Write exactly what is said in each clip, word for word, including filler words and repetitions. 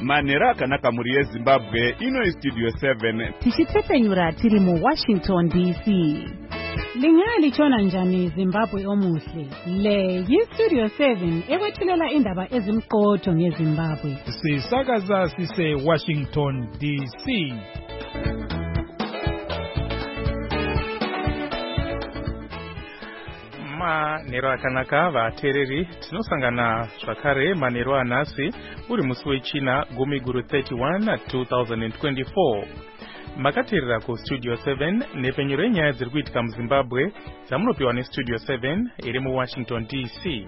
manhero akanaka muri yezimbabwe ino studio seven tichitsepenyura tiri mu Washington D C. Lingalitshona njani Zimbabwe omuhle? Le yi-Studio seven ekwethulela indaba ezimqotho ngeZimbabwe. Sisakaza sise Washington D C. Manhero akanaka vateereri, tinosangana zvakare manhero anhasi uri musi wechina gumi guru thirty-one two thousand twenty-four. Makateerera ku Studio seven nepenyero renyaya dziri kuitika muZimbabwe dzamunopiwa neStudio seven iri mu Washington D C.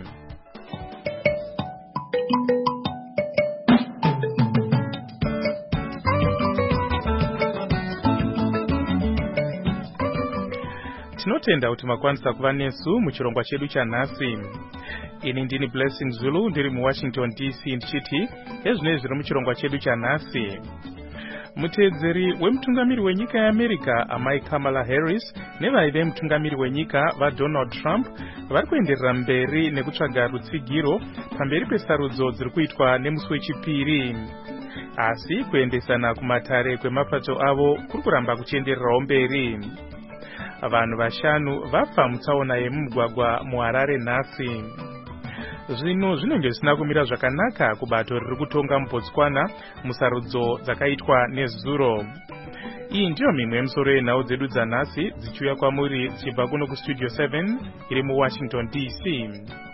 Tinotenda kuti makwanisa kuva nesu muchirongwa chedu chanhasi. Ini ndini Blessing Zulu ndiri mu Washington D C ndichiti ezvinezvi zviri muchirongwa chedu chanhasi. Muteedzeri wemutungamiri wenyika yeAmerica amai Kamala Harris nevaive mutungamiri wenyika vaDonald Trump vari kuenderera mberi nekutsvaga rutsigiro pamberi pesarudzo dziri kuitwa nemusi wechipiri. Asi kuendesana kumatare kwemapato avo kuri kuramba kuchiendererawo mberi. Vanhu vashanu vafa mutsaona yemumugwagwa muHarare nhasi. Zvino zvinenge zvisina kumira zvakanaka kubato riri kutonga muBotswana musarudzo dzakaitwa nezuro. Iyi ndiyo mimwe yemisoro yenhau dzedu dzanhasi dzichiuya kwamuri dzichibva kuno kuStudio seven iri mu Washington D C.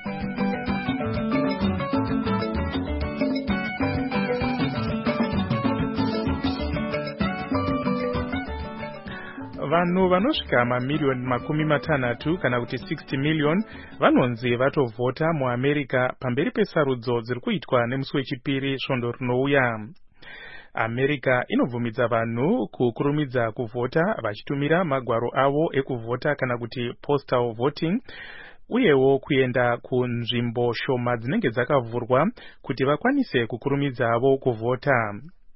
Vanhu vanosvika mamiliyoni makumi matanhatu kana kuti sixty million vanonzi vatovhota muAmerica pamberi pesarudzo dziri kuitwa nemusi wechipiri svondo rinouya. America inobvumidza vanhu kukurumidza kuvhota vachitumira magwaro avo ekuvhota kana kuti postal voting, uyewo kuenda kunzvimbo shoma dzinenge dzakavhurwa kuti vakwanise kukurumidzawo kuvhota.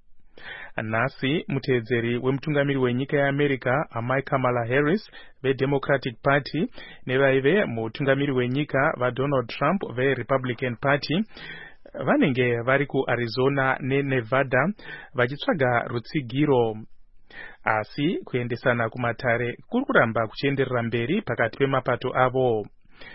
Nhasi muteedzeri wemutungamiri wenyika yeAmerica amai Kamala Harris veDemocratic Party nevaive mutungamiri wenyika vaDonald Trump veRepublican Party vanenge vari kuArizona neNevada vachitsvaga rutsigiro. Asi kuendesana kumatare kuri kuramba kuchienderera mberi pakati pemapato avo.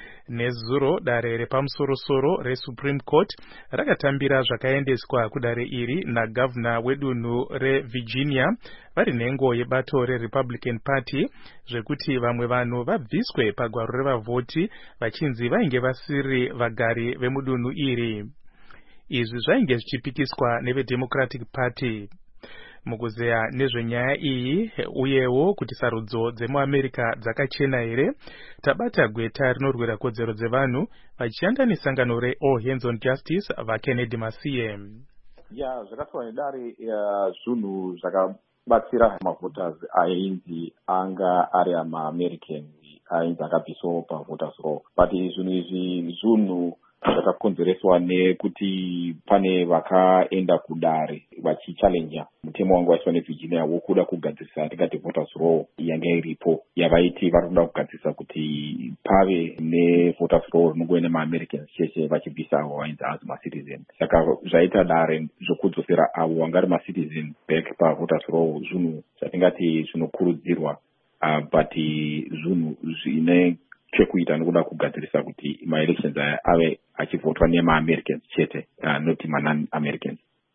Nezuro dare repamusorosoro reSupreme Court rakatambira zvakaendeswa kudare iri nagavhuna wedunhu reVirginia vari nhengo yebato reRepublican Party zvekuti vamwe vanhu vabviswe pagwaro revavhoti vachinzi vainge vasiri vagari vemudunhu iri. Izvi zvainge zvichipikiswa neveDemocratic Party. Mukuzeya nezvenyaya iyi uyewo kuti sarudzo dzemuAmerica dzakachena here, tabata gweta rinorwira kodzero dzevanhu vachishanda nesangano reAll Hands on Justice vaKennedy Masiye. Ya zvakatsva nedare zvinhu zvakabatsira mavoters ainzi anga ari amaAmerican ainzi akabviswawo pavoters roll, but zvinhu izvi zvinhu zvakakonzereswa nekuti pane vakaenda kudare vachichallenja mutemo wangu waiswa neVirginia wokuda kugadzirisa tingati voters roll yanga iripo yavaiti vari kuda kugadzirisa kuti pave nevoters roll rinongova nemaAmericans chete vachibvisa avo vainzi hazi macitizen. Saka zvaita dare zvokudzosera avo vanga vari macitizen back pavoters roll zvinhu zvatingati zvinokurudzirwa, uh, but zvinhu zvine chekuita nokuda kugadzirisa kuti maelections aya ave achivhotwa nemaAmericans chete, uh, not non-Americans.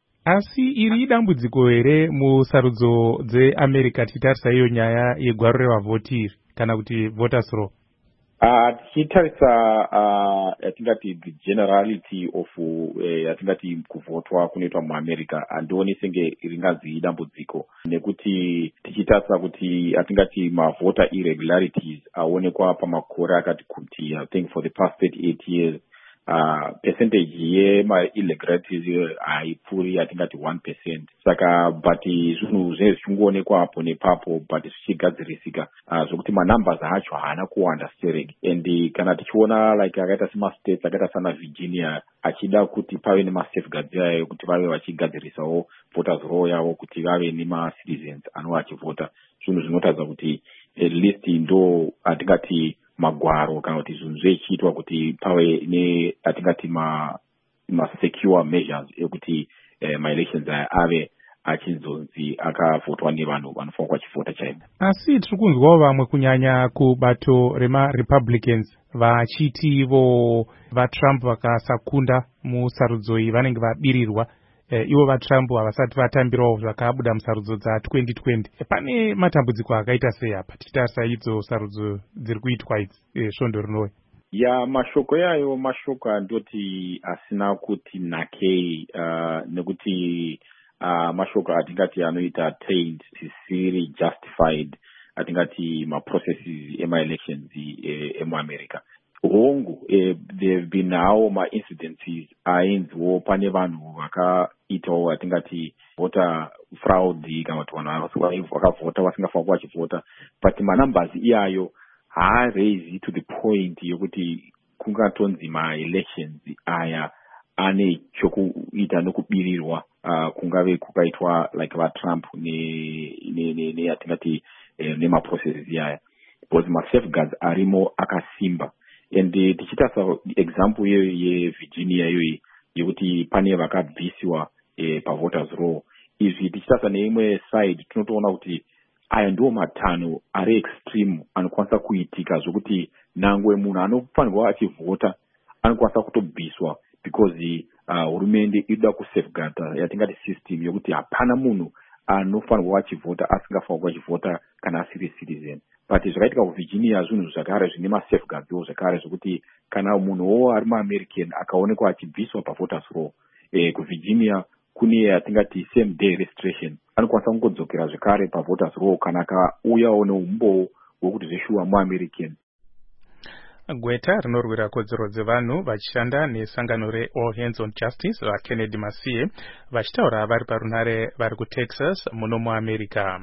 Asi iri idambudziko here musarudzo dzeAmerica tichitarisa iyo nyaya yegwaro revavhoti kana kuti voters roll? Uh, tichitarisa uh, yatingati the generality of uh, yatingati kuvhotwa kunoitwa muAmerica handioni senge ringanzi idambudziko, nekuti tichitarisa kuti yatingati mavota irregularities aonekwa pamakore akati kuti I think for the past thirty-eight years uh, percentage yema-irregularities haipfuuri yatingati one percent. Saka but zvinhu zvinenge zvichionekwa apo nepapo but zvichigadzirisika, uh, zvokuti manumbers acho haana kuwanda stereki. And kana tichiona like akaita semastates akaita sana Virginia achida kuti pave nemasafeguards yayo kuti vave vachigadzirisawo voters roll yavo kuti vave nemacitizens anova achivhota, zvinhu zvinotaridza kuti at least ndo atingati magwaro kana kuti zvinhu zvechiitwa kuti pave ne atingati ma ma secure measures ekuti eh, ma-elections aya ave achinzonzi akavhotwa nevanhu vanofanira vachivhota chaimo. Asi tiri kunzwawo vamwe kunyanya kubato rema-republicans vachiti ivo vatrump vakasakunda musarudzo iyi vanenge vabirirwa. Eh, ivo vatrump havasati vatambirawo zvakabuda musarudzo dza twenty twenty. Eh, pane matambudziko akaita sei apa tichitarisa idzo sarudzo dziri kuitwa idzi eh, svondo rinoi? Ya mashoko yayo mashoko andoti asina kuti nakei uh, nekuti uh, mashoko atingati anoita trade tisiri justified atingati maprocesses ema-elections eh, emu-America. Hongu eh, there have been now ma-incidences ainzwo pane vanhu vakaitawo atingati voter fraud kana kuti vanhu vakavhota vasingafanira vachivhota, but manumbers iyayo haaraise to the point yokuti kungatonzi ma-elections aya ane chokuita nokubirirwa uh, kungave kukaitwa like vatrump neatingati ne, ne, ne nemaprocesses iyaya, because ma-safeguards arimo akasimba. And tichitarisa example yeyo yevirginia iyoyi yekuti pane vakabvisiwa eh, pavoters roll, izvi tichitarisa neimwe side tinotoona kuti aya ndiwo matanho ari extreme anokwanisa kuitika zvokuti nangwe munhu anofanirwa achivhota anokwanisa kutobviswa because hurumende uh, inoda kusafeguarda yatingati system yokuti hapana munhu anofanirwa achivhota asingafanirwa achivhota kana asiri citizen. But zvakaitika kuvirginia zvinhu zvakare zvine masafeguardswo zvakare zvokuti kana munhuwo ari muamerican akaonekwa achibviswa pavoters roll eh, kuvirginia kune atingati same day registration, anokwanisa kungodzokera zvekare pavoters roll kana akauyawo neumbowo hwekuti zveshuwa muamerican. Gweta rinorwira kodzero dzevanhu vachishanda nesangano reAll Hands on Justice vaKennedy Masiye vachitaura vari parunhare vari kuTexas muno muAmerica.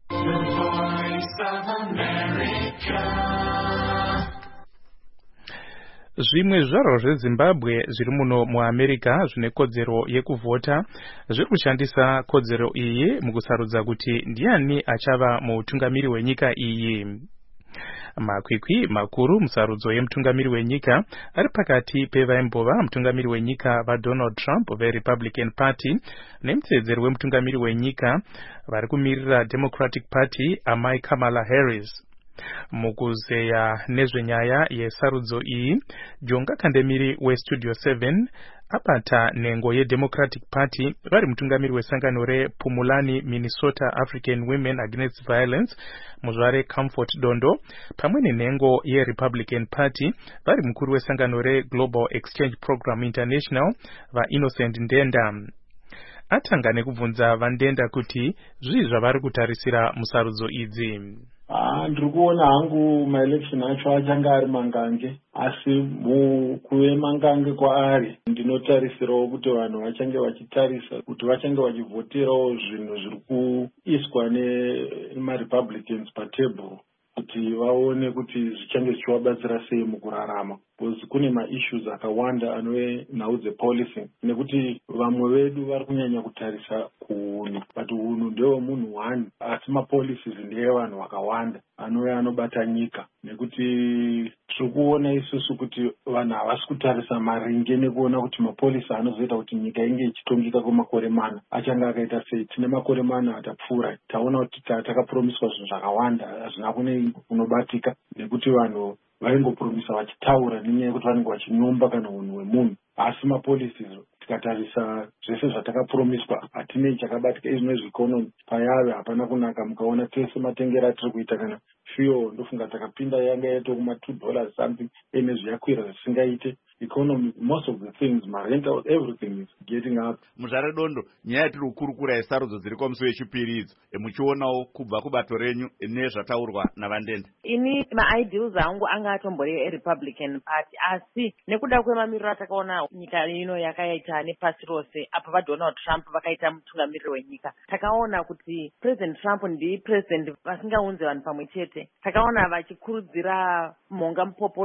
Zvimwe zvaro zveZimbabwe zviri muno muAmerica zvine kodzero yekuvhota zviri kushandisa kodzero iyi mukusarudza kuti ndiani achava mutungamiri wenyika iyi. Makwikwi makuru musarudzo yemutungamiri wenyika ari pakati pevaimbova mutungamiri wenyika vaDonald Trump veRepublican Party nemutsedzeri wemutungamiri wenyika vari kumirira Democratic Party amai Kamala Harris. Mukuzeya nezvenyaya yesarudzo iyi, Jonga Kandemiri weStudio seven abata nengo yeDemocratic Party vari mutungamiri wesangano rePumulani Minnesota African Women Against Violence muzvare Comfort Dondo, pamwe nenengo yeRepublican Party vari mukuru wesangano reGlobal Exchange Program International vaInnocent Ndenda. Atanga nekubvunza vaNdenda kuti zvii zvavari kutarisira musarudzo idzi. Ah, ndiri kuona hangu maelection acho achanga ari mangange, asi mukuve mangange kwaari ndinotarisirawo kuti vanhu vachange vachitarisa kuti vachange vachivhoterawo zvinhu zviri kuiswa nemaRepublicans patebhuru kuti vaone kuti zvichange zvichivabatsira sei mukurarama, because kune maissues akawanda anove nhau dzepolicing, nekuti vamwe vedu vari kunyanya kutarisa kuhunu, but hunhu ndewe munhu one asi mapolicies ndeevanhu vakawanda anove anobata nyika, nekuti tiri kuona isusu kuti vanhu havasi kutarisa maringe nekuona kuti mapolisi anozoita kuti nyika inge ichitongeka kwemakore mana achange akaita sei. Tine makore mana atapfuura taona kuti takapromiswa zvinhu zvakawanda hazvina kune kunobatika, nekuti vanhu vaingopromisa vachitaura nenyaya yekuti vanenge vachinyomba kana unhu hwemunhu, asi mapolisi tikatarisa zvese zvatakapromiswa hatinei chakabatika. Izvinezvi ikonomi payave hapana kunaka, mukaona tese matengero atiri kuita kana fuel ndofunga takapinda yanga yaito kuma two dollars something, ene zviyakwira zvisingaite economy, most of the things, ma rental, everything is getting up. Muzvare Dondo, nyaya yatiri kukurukura yesarudzo dziri pamusi wechipiri idzo, muchionawo kubva kubato renyu nezvataurwa navaNdenda. Ini ma-ideals angu anga atombori eRepublican Party, asi nekuda kwemamiriro atakaona nyika ino yakaita nepasi rose apa vaDonald Trump vakaita mutungamiriri wenyika, takaona kuti President Trump ndi president vasingaunze vanhu pamwe chete. Takaona vachikurudzira mhonga mupopoto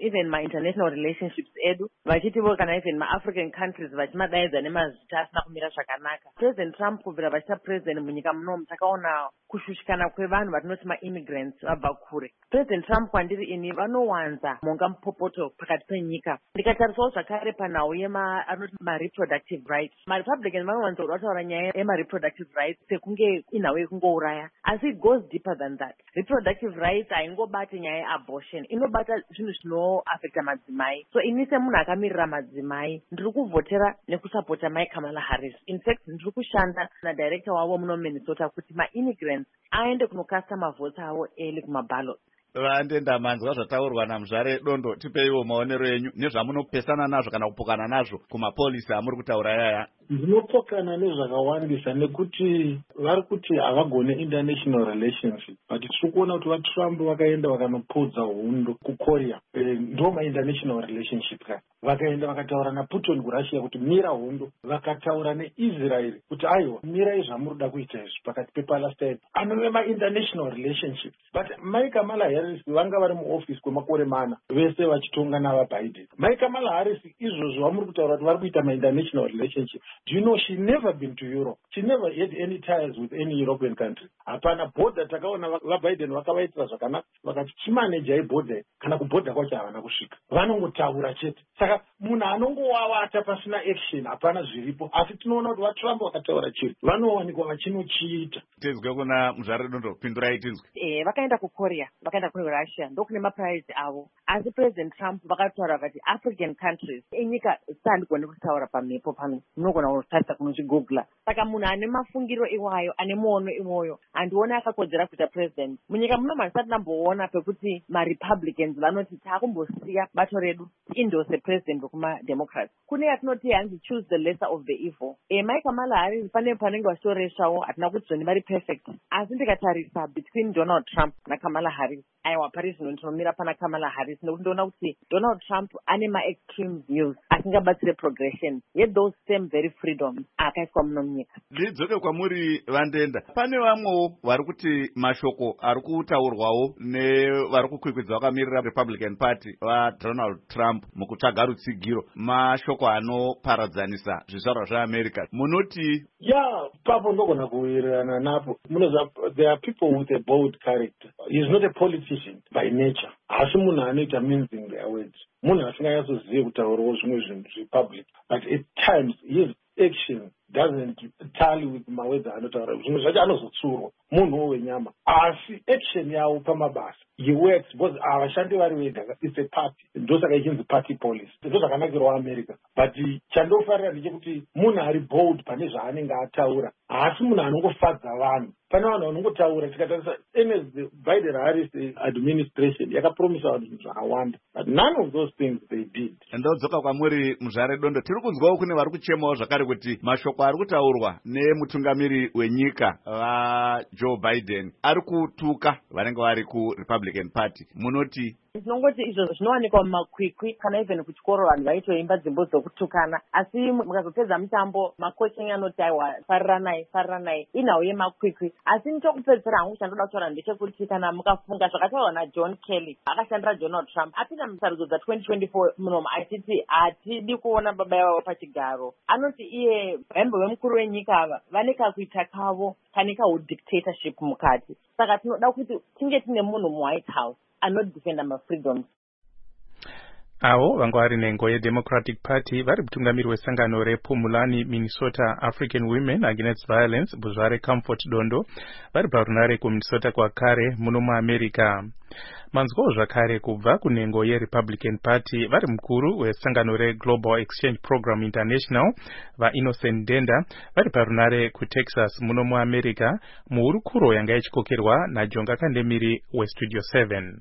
even ma-international relationships edu vachitivo kana even ma-african countries vachimadaidza nemazita asina kumira zvakanaka. President Trump kubvira vachita president munyika munomu takaona kushushikana kwevanhu vatinoti ma-immigrants vabva kure. President Trump kwandiri ini vanowanza monga mupopoto pakati penyika. Ndikatarisawo zvakare panhau yema anoti ma-reproductive rights. Ma-Republican vanowanza kuti vataura nyaya yema-reproductive rights sekunge inhau yekungouraya, asi it goes deeper than that. Reproductive rights haingobati nyaya yeabortion, inobata zvinhu zvinoafekta madzimai. So ini semunhu akamirira madzimai ndiri kuvhotera nekusapota Mai Kamala Harris. In fact ndiri kushanda nadirector wavo muno Minnesota kuti ma-immigrants aende kunokasta mavhoti avo early kumaballot. Vandenda manzwa zvataurwa naMuzvare Dondo, tipeiwo maonero enyu nezvamunopesana nazvo kana kupokana nazvo kumapolisi amuri kutaura yaya. Ndinopokana nezvakawandisa nekuti vari kuti havagone international relationship, but tiri kuona kuti vaTrump vakaenda vakanopodza hondo kuKorea, ndo ma-international relationship ka vakaenda vakataura naPutin kuRussia kuti mira hondo, vakataura neIsrael kuti aiwa mirai zvamurida kuita izvi pakati pePalestine, anove ma-international relationship. But Mai Kamala Harris vanga vari muoffice kwemakore mana vese vachitonga navaBiden. Mai Kamala Harris izvozvo vamuri kutaura kuti vari kuita ma-international relationship. Do you know she never been to Europe? She never had any ties with any European country. Hapana border takaona vaBiden vakavaitira zvakanaka vakati chimanejai border kana kuborder kwacho havana kusvika. Vanongotaura chete. Saka munhu anongowavata pasina action hapana zviripo. Asi tinoona kuti vaTrump vakataura chiri vanowanikwa vachinochiita. Tizwe kuna Muzvare Dondo, pindurai tinzwe. Eh, vakaenda kuKorea, vakaenda kuRussia, ndokune maprize avo. Asi President Trump vakataura kuti African countries enyika sandigone kutaura pamhepo pano. Munogona kutarisa kunochigoogle. Saka munhu ane mafungiro iwayo, ane muono iwoyo, andiona akakodzera kuita president. Munyika muno mandisati ndamboona pekuti ma-Republicans vanoti takumbosiya bato redu indose president wekuma-Democrats. Kune yatinoti hanzi choose the lesser of the evil. E, Mai Kamala Harris pane panenge vachitoreshwawo hatina kuti zvoni vari perfect. Asi ndikatarisa between Donald Trump naKamala Harris, aiwa pari zvino ndinomira pana Kamala Harris nekuti ndoona kuti Donald Trump ane ma-extreme views asingabatsire progression yet those same very freedom akaiswa muno munyika. Ndidzoke kwamuri Vandenda, pane vamwewo vari kuti mashoko ari kutaurwawo nevari kukwikwidzwa vakamirira Republican Party vaDonald Trump mukutsvaga rutsigiro, mashoko anoparadzanisa zvizvarwa zveAmerica. Munoti yeah, papo ndogona kuwirirana napo. Munoziva there are people with a bold character. He is not a politician by nature. Asi munhu anoita mincing their words. Munhu asinganyatsozive kutaurawo zvimwe zvinhu zvepublic. But at times his action doesn't tally with mawords anotaura. Zvimwe zvacho anozotsurwa munhu wenyama. Asi action yawo pamabasa he works because avashandi vari vega. It's a party. Ndosaka ichinzi party policy. Ndozvakanakirawo America. But chandofarira ndechekuti munhu ari bold pane zvaanenge ataura. Asi munhu anongofadza vanhu. Pane vanhu vanongotaura tikatarisa the Biden Harris administration yakapromisa vanhu zvakawanda. But none of those things they did. Ndodzoka kwamuri Muzvare Dondo, tiri kunzwawo kune vari kuchemawo zvakare kuti mashoko ari kutaurwa nemutungamiri wenyika vaJoe Biden ari kutuka vanenge vari kuRepublican Party. Munoti Ndinongoti izvo zvinowanikwa mumakwikwi kana even kuchikoro vanhu vaitoimba dzimbo dzokutukana, asi mukazopedza mutambo makoching anoti aiwa fariranai fariranai inhau yemakwikwi. Asi nechokupedzisira hangu chandoda kutaura ndechekuti kana mukafunga zvakataurwa naJohn Kelly akashandira Donald Trump apinda musarudzo dza twenty twenty-four munomu achiti hatidi kuona baba vavo pachigaro. Anoti iye hembe vemukuru wenyika ava vane kakuita kavo kane kaudictatorship mukati. Saka tinoda kuti tinge tine munhu muWhite House anodefenda mafreedoms. Avo vanga vari nengo yeDemocratic Party vari mutungamiri wesangano rePumulani Minnesota African Women Against Violence Muzvare Comfort Dondo vari parunare kuMinnesota kwakare muno muAmerica. Manzwawo zvakare kubva kunengo yeRepublican Party vari mukuru wesangano reGlobal Exchange Program International vaInnocent Denda vari parunare kuTexas muno muAmerica muhurukuro yanga ichikokerwa naJonga Kandemiri weStudio seven.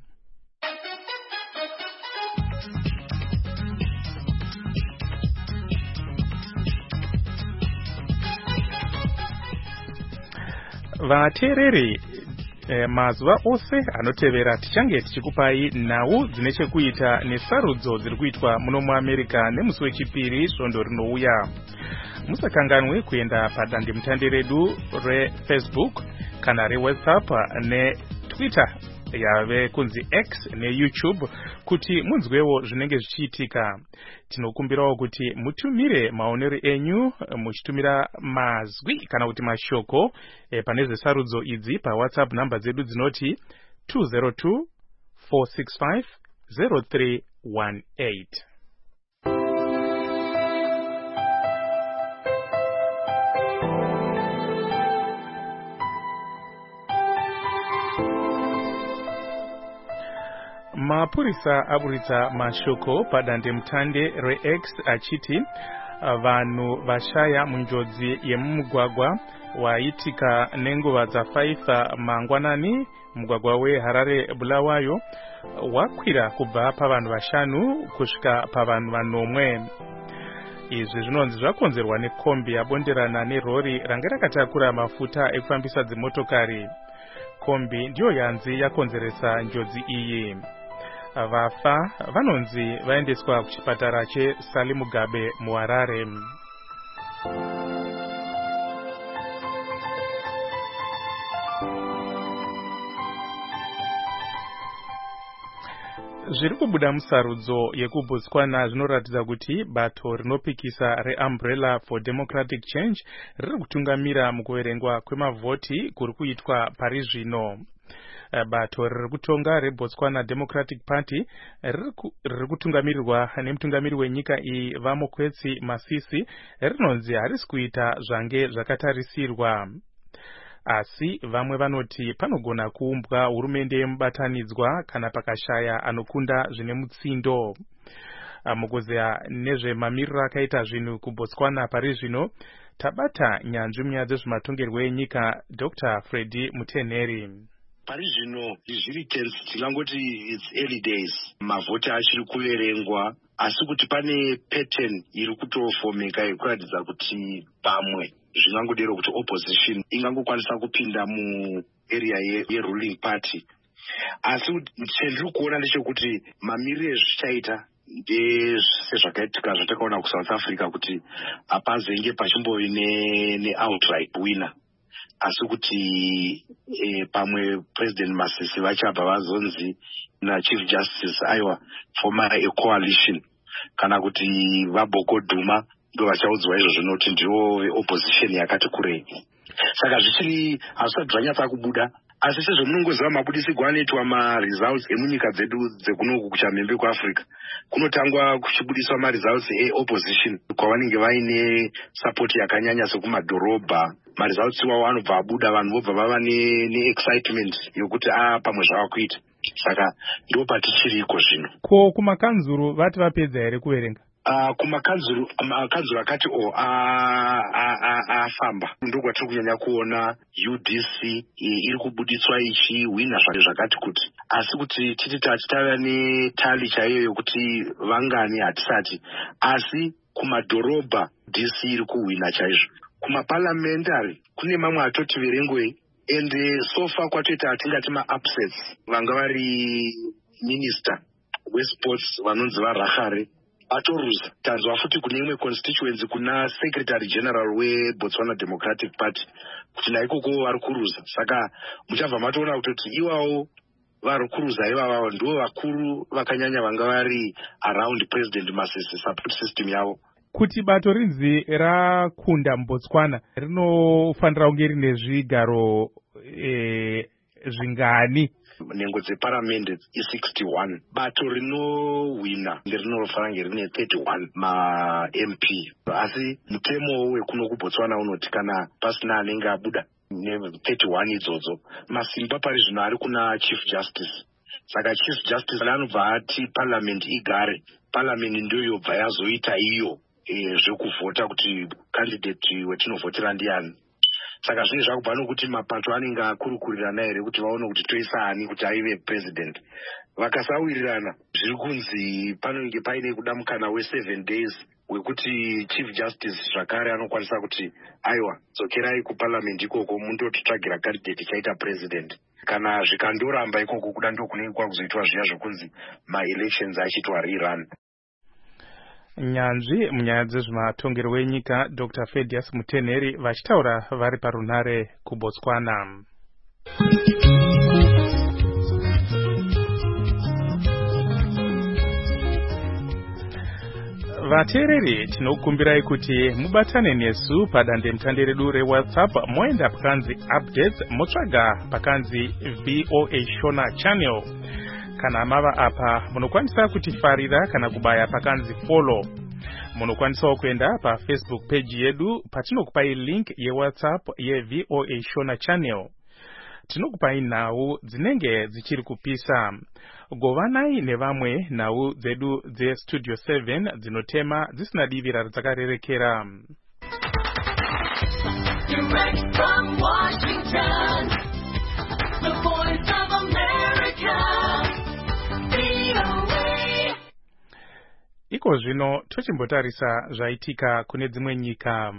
Vateereri eh, mazuva ose anotevera tichange tichikupai nhau dzine chekuita nesarudzo dziri kuitwa muno muAmerica nemusi wechipiri svondo rinouya. Musakanganwe kuenda padandemutande redu reFacebook kana reWhatsApp neTwitter yave kunzi X neYouTube kuti munzwewo zvinenge zvichiitika. Tinokumbirawo kuti mutumire maonero enyu muchitumira mazwi kana kuti mashoko e, pane zvesarudzo idzi pa WhatsApp namba dzedu dzinoti two zero two four six five zero three one eight. Mapurisa aburitsa mashoko padande mutande reX achiti vanhu vashaya munjodzi yemumugwagwa waitika nenguva dzafaisa mangwanani mugwagwa weHarare Bulawayo wakwira kubva pavanhu vashanu kusvika pavanhu vanomwe. Izvi zvinonzi zvakonzerwa nekombi yabonderana nerori ranga rakatakura mafuta ekufambisa dzimotokari. Kombi ndiyo yanzi yakonzeresa njodzi iyi. Vafa vanonzi vaendeswa kuchipatara cheSali Mugabe muHarare. Zviri kubuda musarudzo yekuBotswana zvinoratidza kuti bato rinopikisa reUmbrella for Democratic Change riri kutungamira mukuverengwa kwemavhoti kuri kuitwa pari zvino. Bato riri kutonga reBotswana Democratic Party riri kutungamirirwa nemutungamiri wenyika iyi Vamokwetsi Masisi rinonzi harisi kuita zvange zvakatarisirwa. Asi vamwe vanoti panogona kuumbwa hurumende yemubatanidzwa kana pakashaya anokunda zvine mutsindo. Mugozeya nezvemamiriro akaita zvinhu kuBotswana pari zvino tabata nyanzvi munyaya dzezvematongerwo enyika Doctor Freddy Muteneri. Pari zvino zviri tense, tingangoti it's early days, mavhoti achiri kuverengwa, asi kuti pane pattern iri kutofomeka yekuratidza kuti pamwe zvingangodero kuti opposition ingangokwanisa kupinda mu area ye, ye ruling party. Asi chendiri kuona ndechekuti mamiriro ezvichaita ndezvakaitika zvatakaona kuSouth Africa kuti hapazenge pachimbovi ne, ne outright winner. Asi kuti e, pamwe President Masisi vachabva vazonzi na Chief Justice aiwa former a coalition kana kuti vaBoko Duma ndo vachaudzwa izvo zvinoti ndivo opposition yakati kurei. Saka zvichiri hazvisati zvanyatsa kubuda, asi sezvo munongoziva mabudisirwo anoitwa maresults emunyika dzedu dzekunoku kuchamhembe kuAfrica kunotangwa kuchibudiswa maresults eopposition kwavanenge vaine support yakanyanya sekumadhorobha. Maresults iwawo anobva abuda, vanhu vobva vava neexcitement yokuti a pamwe zvava kuita. Saka ndo patichiriko zvino. Ko kumakanzuru vati vapedza here kuverenga? Uh, kumakanzuru makanzuru akati o afamba ndokwatiri kunyanya kuona U D C iri kubuditswa ichiwina zvakati kuti, asi kuti titi tachitava netali chaiyo yokuti vangani hatisati, asi kumadhorobha D C iri kuwina chaizvo. Kumaparliamentary kune mamwe atoti verengwe, ende sofa kwatoita atingati ma-upsets. Vanga vari minister wesports vanonzi vaRachare atoruza. Tanzwa futi kune imwe constituency kuna secretary general weBotswana Democratic Party kuti naikoko vari kuruza. Saka muchabva matoona kuti iwawo vari kuruza ivavo ndo vakuru vakanyanya vanga vari around President Masisi support system yavo. Kuti bato rinzi rakunda muBotswana rinofanira kunge rine zvigaro e, zvingani? Nhengo dzeparamende i61. Bato rinowina nderinofana kunge rine thirty-one ma-M P. Asi mutemo wekuno kuBotswana unoti kana pasina anenge abuda ne-thirty-one idzodzo, masimba pari zvino ari kuna Chief Justice. Saka Chief Justice anobva ati parliament igare. Parliament ndiyo yobva yazoita iyo e, zvekuvhota kuti candidate wetinovhotera ndiani. Saka zvine zvakubva nokuti mapato anenge akurukurirana here kuti vaone kuti toisa ani kuti aive president. Vakasawirirana zviri kunzi panenge paine kudamukana we-seven days wekuti Chief Justice zvakare anokwanisa kuti aiwa dzokerai kuparliament ikoko mundototsvagira candidate chaita president. Kana zvikandoramba ikoko kuda ndokunenge kwakuzoitwa zviya zvokunzi ma-elections achitwa rerun. Nyanzvi munyaya dzezvematongerwo enyika Doctor Freddy Muteneri vachitaura vari parunare kuBotswana. vateereri tinokumbirai kuti mubatane nesu padande mutande redu reWhatsApp moenda pakanzi updates motsvaga pakanzi V O A Shona channel. Kana mava apa munokwanisa kutifarira kana kubaya pakanzi follow. Munokwanisa kuenda pa Facebook page yedu patinokupai link yeWhatsApp ye V O A Shona channel. Tinokupai nhau dzinenge dzichiri kupisa. Govanai nevamwe nhau dzedu dze Studio seven dzinotema dzisina divira dzakarerekera. Direct from Washington, the voice of America, V O A. Iko zvino tochimbotarisa zvaitika kune dzimwe nyika.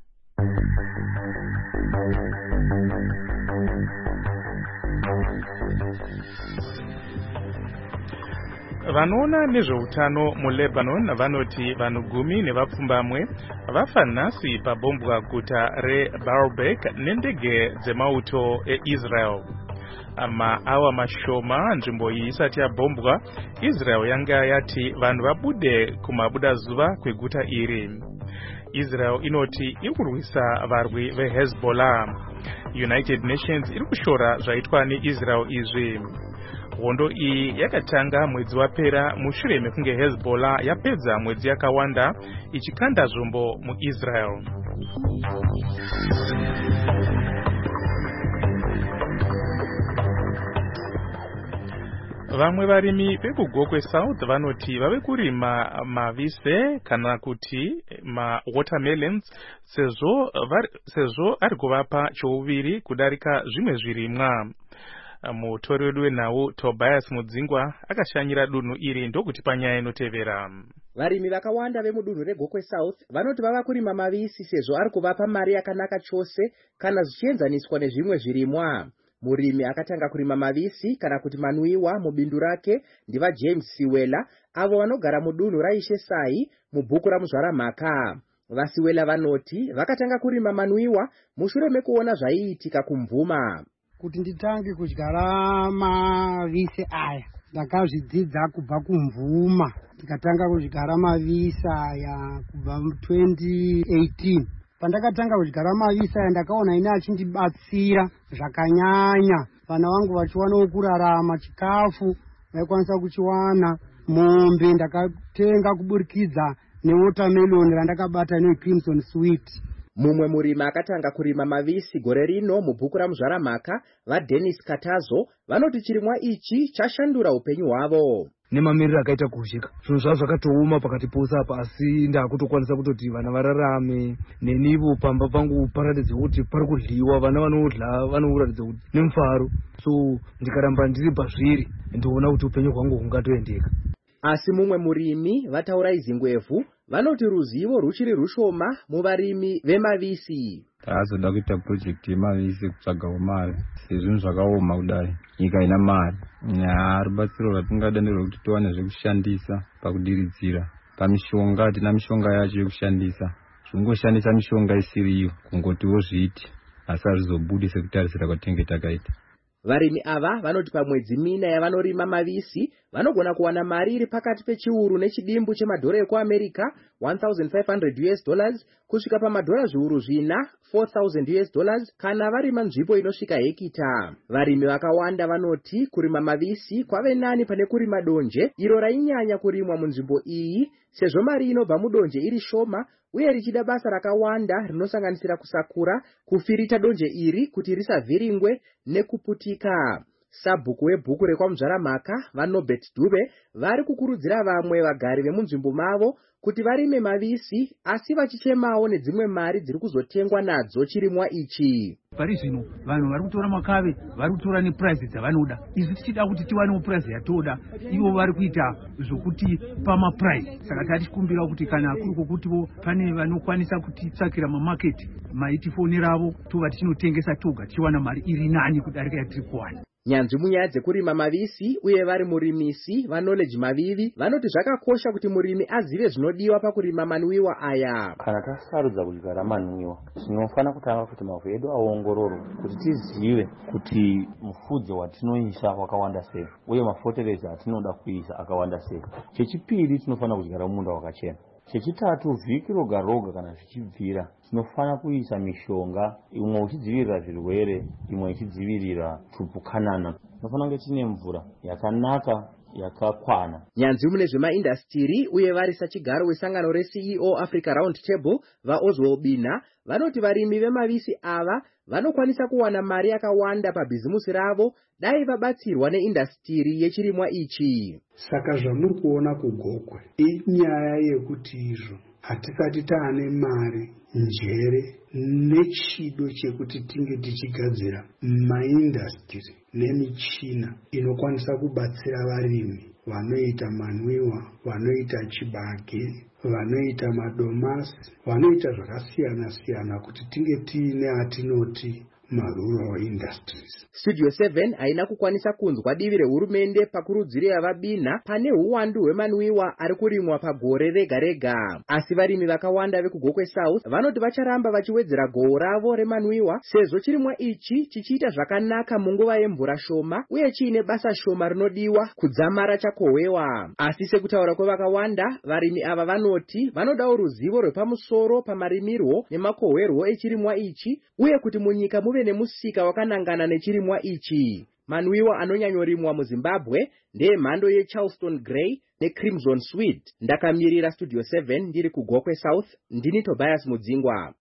Vanoona nezveutano muLebanon vanoti vanhu gumi nevapfumbamwe vafa nhasi pabombwa guta reBaalbek nendege dzemauto eIsrael. Maawa mashoma nzvimbo iyi isati yabombwa, Israel yanga yati vanhu vabude kumabuda zuva kweguta iri. Israel inoti iri kurwisa varwi veHezbollah. United Nations iri kushora zvaitwa neIsrael izvi. Hondo iyi yakatanga mwedzi wapera mushure mekunge Hezbollah yapedza mwedzi yakawanda ichikanda zvombo muIsrael. Vamwe varimi vekugokwe South vanoti vave kurima mavise kana kuti ma watermelons sezvo sezvo ari kuvapa chouviri kudarika zvimwe zvirimwa. Mutori wedu wenhau Tobias Mudzingwa akashanyira dunhu iri ndokuti panyaya inotevera. Varimi vakawanda vemudunhu reGokwe South vanoti vava kurima mavisi sezvo ari kuvapa mari yakanaka chose kana zvichienzaniswa nezvimwe zvirimwa. Murimi akatanga kurima mavisi kana kuti manwiwa mubindu rake ndiva James Siwela avo vanogara mudunhu raishe Sai mubhuku ramuzvara mhaka. Vasiwela vanoti vakatanga kurima manwiwa mushure mekuona zvaiitika kumvuma. Kuti nditange kudyara mavise aya ndakazvidzidza kubva kumvuma. Ndikatanga kudyara mavise aya kubva twenty eighteen. Pandakatanga kudyara mavise aya ndakaona ine achindibatsira zvakanyanya. Vana vangu vachiwana kurarama, chikafu vaikwanisa kuchiwana. Mombe ndakatenga kuburikidza newatermelon randakabata neCrimson Sweet. Mumwe murima akatanga kurima mavisi gore rino mubhuku ramuzvara mhaka vaDennis Katazo vanoti chirimwa ichi chashandura upenyu hwavo. Nemamiriro akaita kuzhika zvinhu zvavo zvakatooma pakati pose apa, asi ndakutokwanisa kutoti vana vararame nenivo pamba pangu paratidze kuti pari kudliwa, vana vanodla vanoratidza kuti nemufaro. So ndikaramba ndiri pazviri ndoona kuti upenyu hwangu hungatoendeka. Asi mumwe murimi vataura izingwevu vanoti ruzivo ruchiri rushoma muvarimi vemavisi. Taazoda kuita project yemavisi kutsvagawo mari sezvinhu zvakaoma kudai, nyika ina mari. Rubatsiro rwatingada nderwekuti tiwane zvekushandisa pakudiridzira pamishonga. Tina mishonga yacho yekushandisa, zvingoshandisa mishonga isiriyo kungotiwo zviti asi hazvizobudi sekutarisira kwatinenge takaita. Varimi ava vanoti pamwedzi mina yavanorima mavisi vanogona kuwana mari iri pakati pechiuru nechidimbu chemadhora ekuAmerica one thousand five hundred U S dollars kusvika pamadhora zviuru zvina four thousand U S dollars kana varima nzvimbo inosvika hekita. Varimi vakawanda vanoti kurima mavisi kwave nani pane kurima donje iro rainyanya kurimwa munzvimbo iyi sezvo mari inobva mudonje iri shoma uye richida basa rakawanda rinosanganisira kusakura, kufirita donje iri kuti risavhiringwe nekuputika. Sabhuku webhuku rekwamuzvara mhaka vaNobert Dube vari kukurudzira vamwe vagari vemunzvimbo mavo kuti varime mavisi asi vachichemawo nedzimwe mari dziri kuzotengwa nadzo chirimwa ichi. Pari zvino vanhu vari kutora makave, vari kutora neprice dzavanoda. Izvi tichida kuti tiwanewo price yatoda, ivo vari kuita zvokuti pama price. Saka tatikumbira kuti kana kuri kwokutiwo pane vanokwanisa kutitsvakira mamarket maitifoni ravo tova tichinotengesa toga tichiwana mari iri nani kudarika yatiri kuwana. Nyanzvi munyaya dzekurima mavisi uye vari murimisi vaKnowledge Mavivi vanoti zvakakosha kuti murimi azive zvinodiwa pakurima manwiwa aya. Kana tasarudza kudyara manwiwa tinofana kutanga kuti mavhu edu aongororwe kuti tizive kuti mufudze watinoisa wakawanda sei uye mafotereza atinoda kuisa akawanda sei. Chechipiri tinofana kudyara munda wakachena. chechitatu vhiki roga roga kana zvichibvira tinofana kuisa mishonga imwe uchidzivirira zvirwere imwe ichidzivirira tupukanana. tinofana kunge tine mvura yakanaka yakakwana. Nyanzvi mune zvemaindastiri uye vari sachigaro wesangano reC E O Africa Round Table vaOswald Bina vanoti varimi vemavisi ava vanokwanisa kuwana mari yakawanda pabhizimusi ravo dai vabatsirwa neindastiri yechirimwa ichi. Saka zvamuri kuona kugokwe inyaya yekuti izvo hatisati taane mari njere nechido chekuti tinge tichigadzira maindastiri nemichina inokwanisa kubatsira varimi vanoita manwiwa, vanoita chibage, vanoita madomasi, vanoita zvakasiyana siyana kuti tinge tiine atinoti marural industries. Studio seven haina kukwanisa kunzwa divi rehurumende pakurudzira vabina pane huwandu hwemanwiwa ari kurimwa pagore rega rega. Asi varimi vakawanda vekugokwe South vanoti vacharamba vachiwedzera goho ravo remanwiwa sezvo chirimwa ichi chichiita zvakanaka munguva yemvura shoma uye chiine basa shoma rinodiwa kudzamara chakohwewa. Asi sekutaura kwevakawanda, varimi ava vanoti vanodawo ruzivo rwepamusoro pamarimirwo nemakohwerwo echirimwa ichi uye kuti munyika muve nemusika wakanangana nechirimwa ichi. Manwiwa anonyanyorimwa muZimbabwe ndeemhando yeCharleston Grey neCrimson Sweet. Ndakamirira Studio seven ndiri kugokwe South, ndini Tobias Mudzingwa.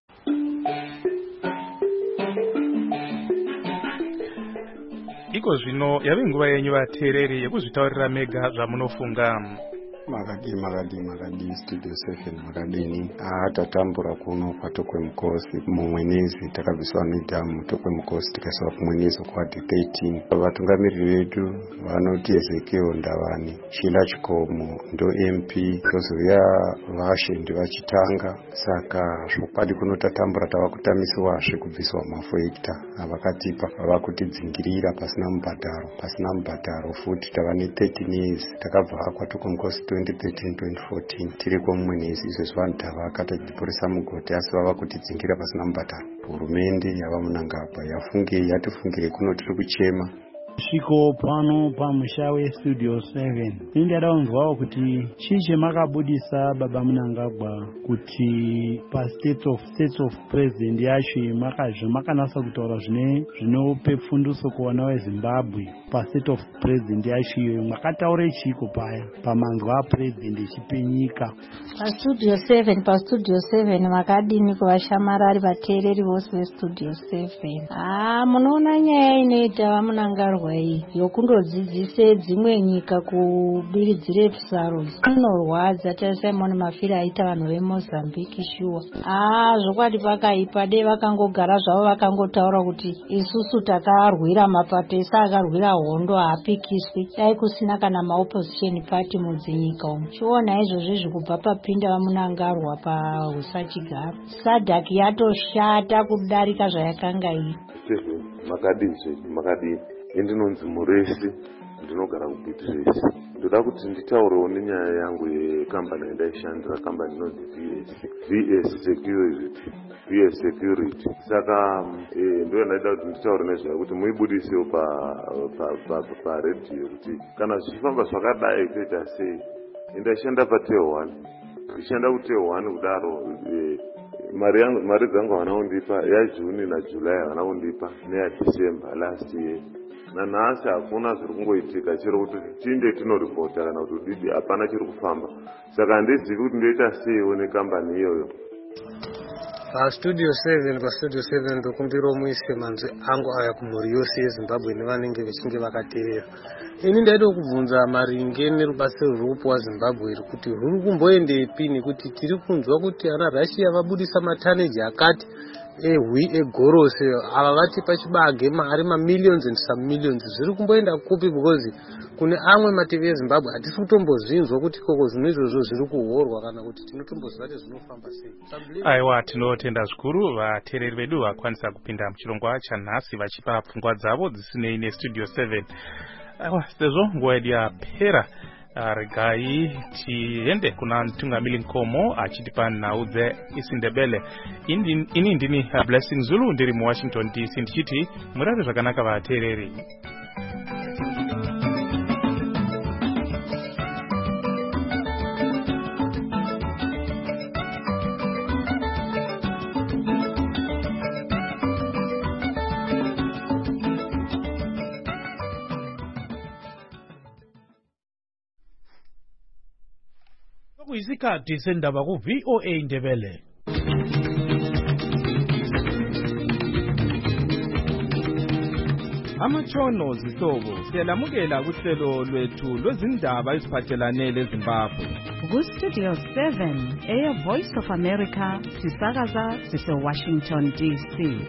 Iko zvino yave nguva yenyu vateereri yekuzvitaurira mega zvamunofunga. Makadi makadi makadi Studio seven makadini atatambura kuno kwatokwe mukosi mumwenezi takabviswa nedhamu tokwe mukosi tikaiswa kumwenezi kwati thirteen. Vatungamiriri vedu vanoti Ezekiel Ndavani, Shila Chikomo ndo M P, tozouya vashendi vachitanga. Saka zvokwadi kuno tatambura tava kutamisiwazve kubviswa mafoekta avakatipa vava kutidzingirira pasina mubhadharo pasina mubhadharo futi tava ne thirteen years takabva kwatokwe mukosi twenty thirteen twenty fourteen tiri kumwenezi izvo vanhu tavaka tachiporesa mugoti asi vava kutidzingira pasina mubhadharo. Hurumende yava Munangagwa yafunge yatifungire kuno tiri kuchema. Sviko pano pamusha weStudio seven ndingada kunzwawo kuti chii chamakabudisa baba Munangagwa kuti pastate of states of president yacho makazvo makanasa kutaura zvine zvinope pfunduso kuwana weZimbabwe pastate of president yacho iyo makataure chiko paya pamanzwa apresident echipenyika. paStudio seven paStudio seven makadini kuvashamarari vateereri vose veStudio seven. Ah, munoona nyaya inoita vaMunangagwa yokundodzidzise dzimwe nyika kubiridzire saros inorwadza. taSimon Mafire aita vanhu veMozambique shuwa. Ah, zvokwadi pakaipa dei vakangogara zvavo vakangotaura kuti isusu takarwira mapato ese akarwira hondo haapikiswi. Dai kusina kana maopposition party mudzinyika umu. Chiona izvozvo izvi kubva papinda vaMunangagwa pahusachigaro. Sadhaki yatoshata kudarika zvayakanga iri. Makadini makadini indinonzi Muresi, ndinogara kuBitiresi. Ndoda kuti nditaurewo nenyaya yangu yekambani yandaishandira, kambani inonzi V S Security. V S Security. Saka ndo ndaida kuti nditaure nezvayo kuti muibudisewo pa pa pa radio kuti kana zvichifamba zvakadai toita sei. Ndaishanda paTe one. Ndishanda kuTe one kudaro mari yangu mari dzangu vanaundipa yaJuni naJulai vanaundipa neyaDecember last year. Nanhasi hakuna zviri kungoitika chero kuti tinde tinoripota kana kuti didi hapana chiri kufamba. Saka handizivi kuti ndoita seiwo nekambani iyoyo. paStudio seven paStudio seven ndokumbira muise manzwi angu aya kumhuri yose yeZimbabwe nevanenge vechinge vakateerera. Ini ndaida kubvunza maringe nerubasa rwurupo waZimbabwe kuti rwuri kumboendepi nekuti tiri kunzwa kuti ana Russia vabudisa mataneji akati ehwi egorosi ava vati pachibage mari mamillions and some millions. Zviri kumboenda kupi because kune amwe mativi eZimbabwe hatisi kutombozvinzwa kuti koko zvinhu izvozvo zviri kuhorwa kana kuti tinotomboziva kuti zvinofamba sei. Aiwa, tinotenda zvikuru vateereri vedu vakwanisa kupinda muchirongwa chanhasi vachipa pfungwa dzavo dzisinei neStudio seven. Aiwa, sezvo nguva yedu yapera, regai tiende kuna Mtungamili Nkomo achitipa nhau dzeIsindebele. Ini ndini Blessing Zulu ndiri muWashington D C ndichiti murare zvakanaka vateereri. Kuyisikhathi sendaba ku V O A Ndebele. Amatshono zihlobo siyalamukela kuhlelo lwethu lwezindaba eziphathelane leZimbabwe. Ku Studio seven eya Voice of America sisakaza sise Washington D C.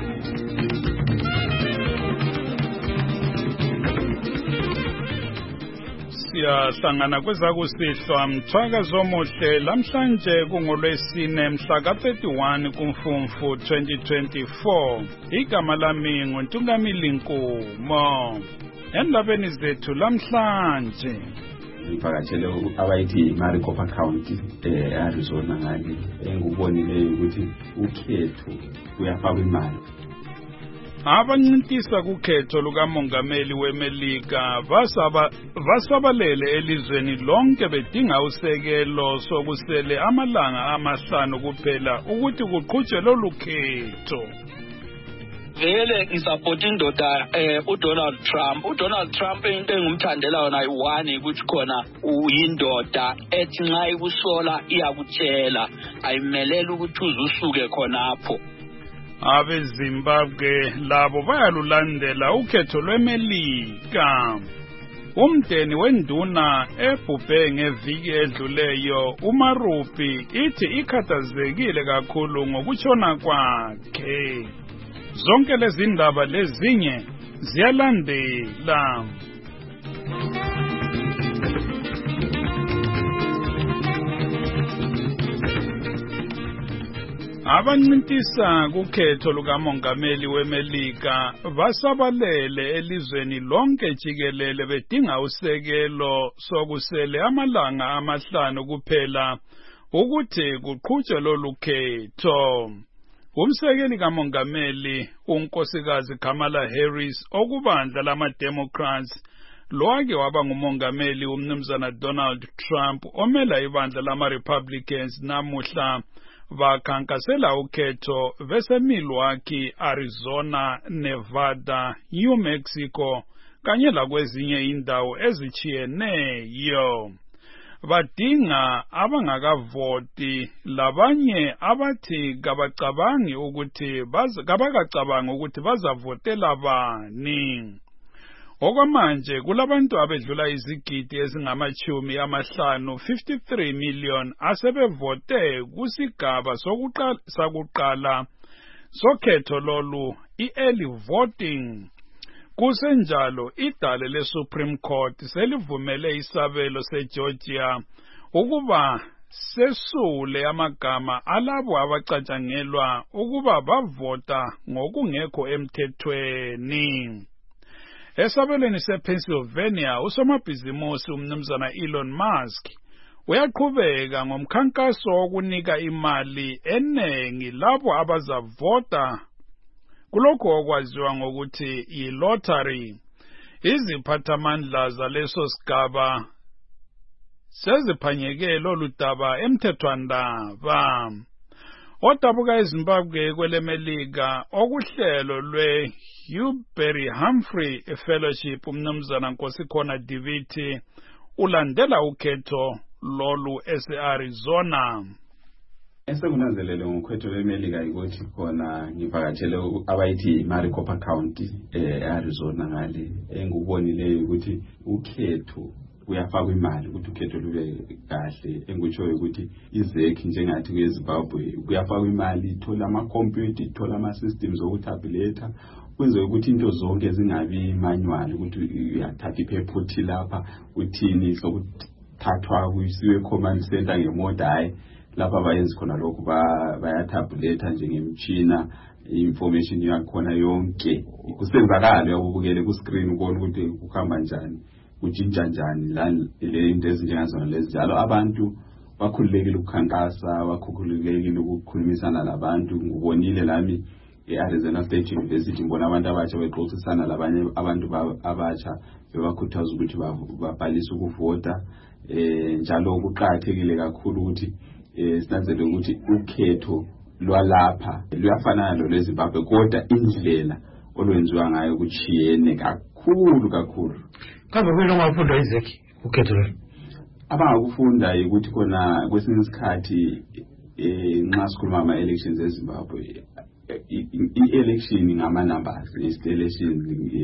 Siyahlangana kwezakusihlwa mthwakazo omuhle lamhlanje kungolwesine mhla ka thirty-one kuMfumfu twenty twenty-four. Igama lami nguNtungamili Nkumo. Endabeni zethu lamhlanje ngivakatshele abayithi Maricopa County eArizona ngale engubonileyo ukuthi ukhetho kuyafakwa imali. Abancintisa kukhetho lukamongameli weMelika basaba basabalele elizweni lonke bedinga usekelo sokusele amalanga amahlanu kuphela ukuthi kuqhutshwe lolu khetho. Vele ngisupport indoda eh uDonald Trump. uDonald Trump into engumthandela yona ayi-one ukuthi khona uyindoda ethi nxa ikusola iyakutshela ayimelela ukuthi uzusuke khonapho. AbeZimbabwe labo bayalulandela ukhetho lweMelika. Umdeni wenduna ebhubhe ngeviki edluleyo uMarupi ithi ikhathazekile kakhulu ngokutshona kwakhe. Zonke lezi ndaba lezinye ziyalandela. Abancintisa kukhetho lukamongameli weMelika basabalele elizweni lonke jikelele bedinga usekelo sokusele amalanga amahlanu kuphela ukuthi kuqhutshwe lolu khetho. Umsekeli kamongameli unkosikazi Kamala Harris okubandla lama-Democrats loake waba ngumongameli umnumzana Donald Trump omela ibandla lama-Republicans namuhla bakhankasela ukhetho bese Milwaukee, Arizona, Nevada, New Mexico kanye lakwezinye indawo ezichiyeneyo. Badinga abangakavoti labanye abathi kabacabangi ukuthi kabakacabangi ukuthi bazavotela bani. Okwamanje kulabantu abedlula izigidi ezingamachumi amahlanu fifty-three million asebevote kusigaba sokuqala sakuqala sokhetho lolu i-early voting. Kusenjalo idale le-Supreme Court selivumele isabelo seGeorgia ukuba sesule amagama alabo abacatshangelwa ukuba bavota ngokungekho emthethweni. Esabelweni sePennsylvania usomabhizimusi umnumzana Elon Musk uyaqhubeka ngomkhankaso wokunika imali enengi labo abazavota kulokho okwaziwa ngokuthi yi-lottery. Iziphathamandla zaleso sigaba seziphanyeke lolu daba emthethwandaba. Odabuka eZimbabwe kweleMelika okuhlelo lwe-Hewberry Humphrey Fellowship umnumzana Nkosikhona Diviti ulandela ukhetho lolu ese-Arizona. Esekunanzelele ngokhetho lweMelika ukuthi khona ngivakatshele abayithi Maricopa County eArizona ngale engubonileyo ukuthi ukhetho kuyafakwa imali ukuthi ukhetho lube kahle. Engikutshoyo ukuthi izekhi njengathi kweZimbabwe kuyafakwa imali, ithola ama-computer, ithola ama-systems okutabulate kwenze ukuthi into zonke zingabi manual ukuthi uyathatha iphephuthi lapha uthini sokuthathwa kuyisiwe command center ngemoda hayi lapha bayenza khona lokho bayatabulate njengemtshina information yakhona yonke kusenzakala uyabukele ku screen ukubona ukuthi kuhamba njani kujinja njani la le into ezinjengazona lezi njalo abantu bakhululekile ukukhankasa bakhululekile ukukhulumisana labantu. Ngubonile lami eArizona State University ngibona abantu abatsha bexoxisana labanye abantu abatsha bebakhuthaza ukuthi babhalise ukuvota. Eh njalo kuqhakathekile kakhulu ukuthi sinanzele ukuthi ukhetho lwalapha luyafana lolweZimbabwe kodwa indlela olwenziwa ngayo kuchiyene kakhulu kakhulu. Kambe kwelo ngafunda izeki ukhetho lo abangakufunda ukuthi khona kwesinye isikhathi eh nxa sikhuluma ama elections eZimbabwe i-election ngama numbers i-election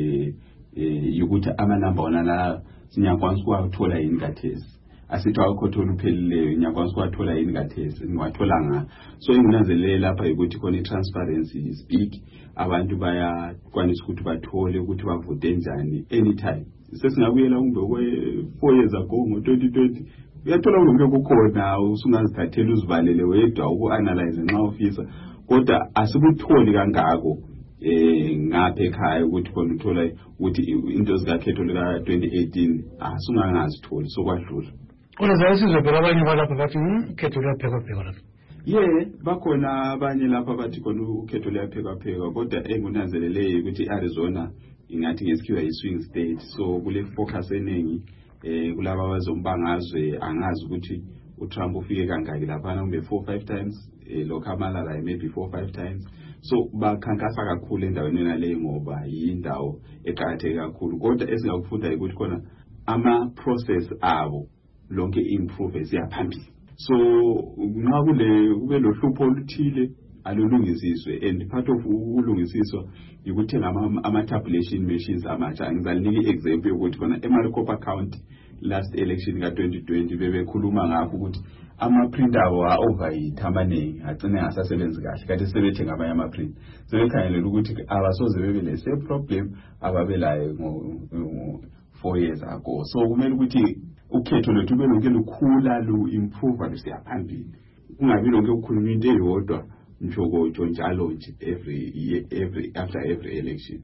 eh ukuthi ama number ona la sinyakwanisa ukuthola yini kathesi asithi awukhothola uphelileyo nyakwanisa ukuthola yini kathesi ngiwathola nga so inginanzelele lapha ukuthi khona i-transparency is big abantu bayakwanisa ukuthi bathole ukuthi bavote njani anytime sesingabuyela kumbe kwe four years ago ngo twenty twenty uyathola konke kukhona usungazithathela uzivalele wedwa uku-analyze nxa ufisa kodwa asikutholi kangako eh ngapha ekhaya ukuthi khona uthola ukuthi into zikakhetho lika twenty eighteen asungangazitholi sokwadlula Kunazayo sizobheka abanye balapha bathi ukhetho liyaphekwa phekwa lapha. Yeah, bakhona abanye lapha bathi khona ukhetho liyaphekwa phekwa kodwa engunanzelele ukuthi Arizona ingathi ngesikhiwa yi-swing state so kule focus eningi eh kulaba abazombangazwe angazi ukuthi uTrump ufike kangaki lapha kumbe four five times eh lo Kamala maybe four five times so bakhankasa kakhulu endaweni naleyo ngoba yindawo eqhatheke kakhulu kodwa esingakufunda ukuthi khona ama process abo lonke improve siyaphambili so nxa kule kube lohlupho oluthile alulungisiswe and part of ukulungisiswa yikuthenga ama tabulation machines amatsha ngizalinika example ukuthi khona eMaricopa County last election ka twenty twenty bebekhuluma ngakho ukuthi ama printer abo a overheat amaningi agcine ngasasebenzi kahle kanti sebethenga abanye ama print sebekhangelela ukuthi abasoze bebe le same problem ababelayo ngo four years ago so kumele ukuthi ukhetho lethu belonke lukhula lu improve lusiyaphambili kungabi lonke ukukhuluma into eyodwa njokojo njalo nje every year, every after every election.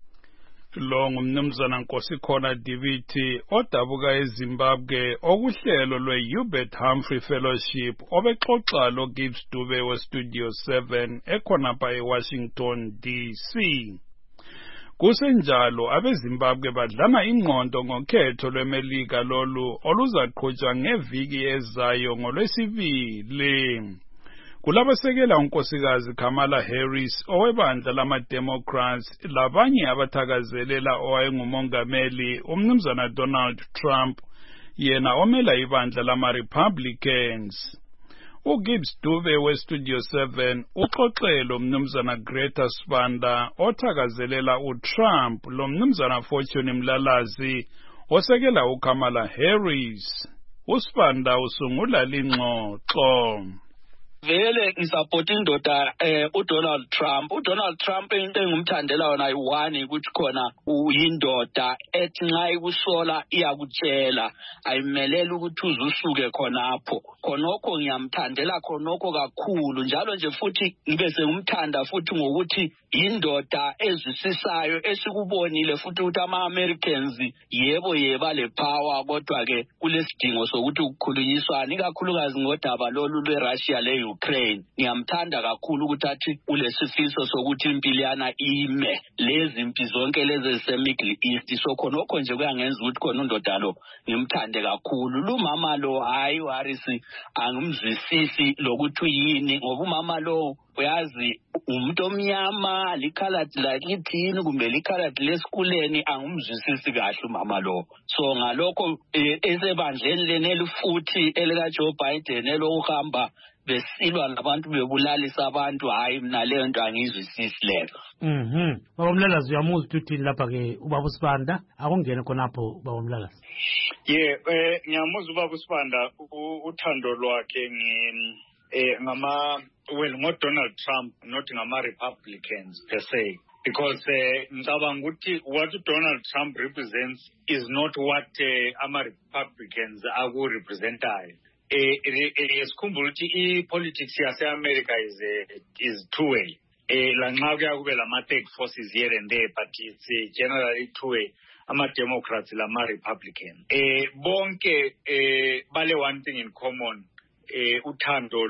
Lo ngumnumzana Nkosikhona Diviti odabuka eZimbabwe okuhlelo lwe-Hubert Humphrey Fellowship obexoxa lo Gibbs Dube we-Studio seven ekhonapha eWashington D C. Kusenjalo abeZimbabwe badlana ingqondo ngokhetho lweMelika lolu oluzaqhutshwa ngeviki ezayo ngolwesibili. Kulabasekela unkosikazi Kamala Harris owebandla lama-Democrats labanye abathakazelela owayengumongameli umnumzana Donald Trump yena omela ibandla lama-Republicans. uGibbs Dube we-Studio seven uxoxele umnumzana Greta Spanda othakazelela uTrump lo mnumzana Fortune Mlalazi osekela uKamala Harris. uSpanda usungula lingxoxo. Vele ngisapota indoda eh uDonald Trump uDonald Trump into engumthandela yona ayi-one ukuthi khona uyindoda ethi nxa ikusola iyakutshela ayimelela ukuthi uzusuke khonapho khonokho ngiyamthandela khonokho kakhulu njalo nje futhi ngibe sengumthanda futhi ngokuthi indoda ezwisisayo esikubonile futhi ukuthi ama-Americans yebo yeba le power kodwa ke kulesidingo sokuthi ukukhulunyiswana ikakhulukazi ngodaba lolu lweRussia le Ukraine ngiyamthanda kakhulu ukuthi athi kulesifiso sokuthi impilo yana ime lezi impi zonke lezi eziseMiddle East so khonokho nje kuyangenza ukuthi khona undoda lo ngimthande kakhulu lu mama lo hayi Harris angimzwisisi lokuthi uyini ngoba umama lo uyazi umuntu omnyama likhalad lakithini kumbe likhalad lesikuleni angumzwisisi kahle umama lo so ngalokho esebandleni leneli futhi elika Joe Biden elokuhamba besilwa nabantu bebulalisa abantu hayi mina leyo nto angizwisisi leyo. Mhm. Baba Mlalazi uyamuzi ukuthi lapha ke ubaba uSibanda akungene khonapho baba Mlalazi. Yeah, eh ngiyamuzi ubaba uSibanda uthando lwakhe ngi eh ngama well ngo Donald Trump not ngama Republicans per se because ngicabanga uh, ukuthi what Donald Trump represents is not what uh, ama Republicans aku representayo. Eh esikhumbula ukuthi i-politics yase-America is uh, is two way. Eh lanxa kuya kube lama third forces here and there but it's uh, generally two way ama-Democrats lama-Republicans. Eh bonke eh bale one thing in common eh uthando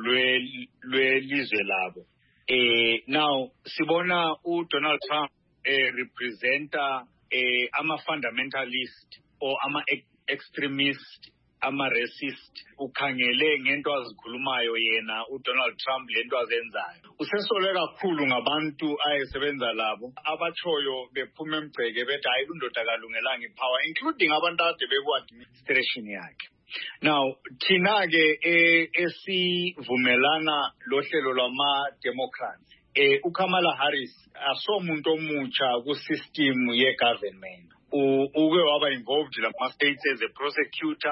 lwelizwe labo. Eh now sibona uDonald Trump eh representa eh ama fundamentalist or ama extremist ama racist ukhangele ngento azikhulumayo yena uDonald Trump lento azenzayo usesole kakhulu ngabantu ayesebenza labo abachoyo bephuma emgceke bethi hayi indoda kalungelanga ipower including abantu ade beku administration yakhe Now thina ke esivumelana lohlelo lwama Democrats eh uKamala Harris asomuntu omutsha ku system ye government. Uke waba involved lama states as a prosecutor,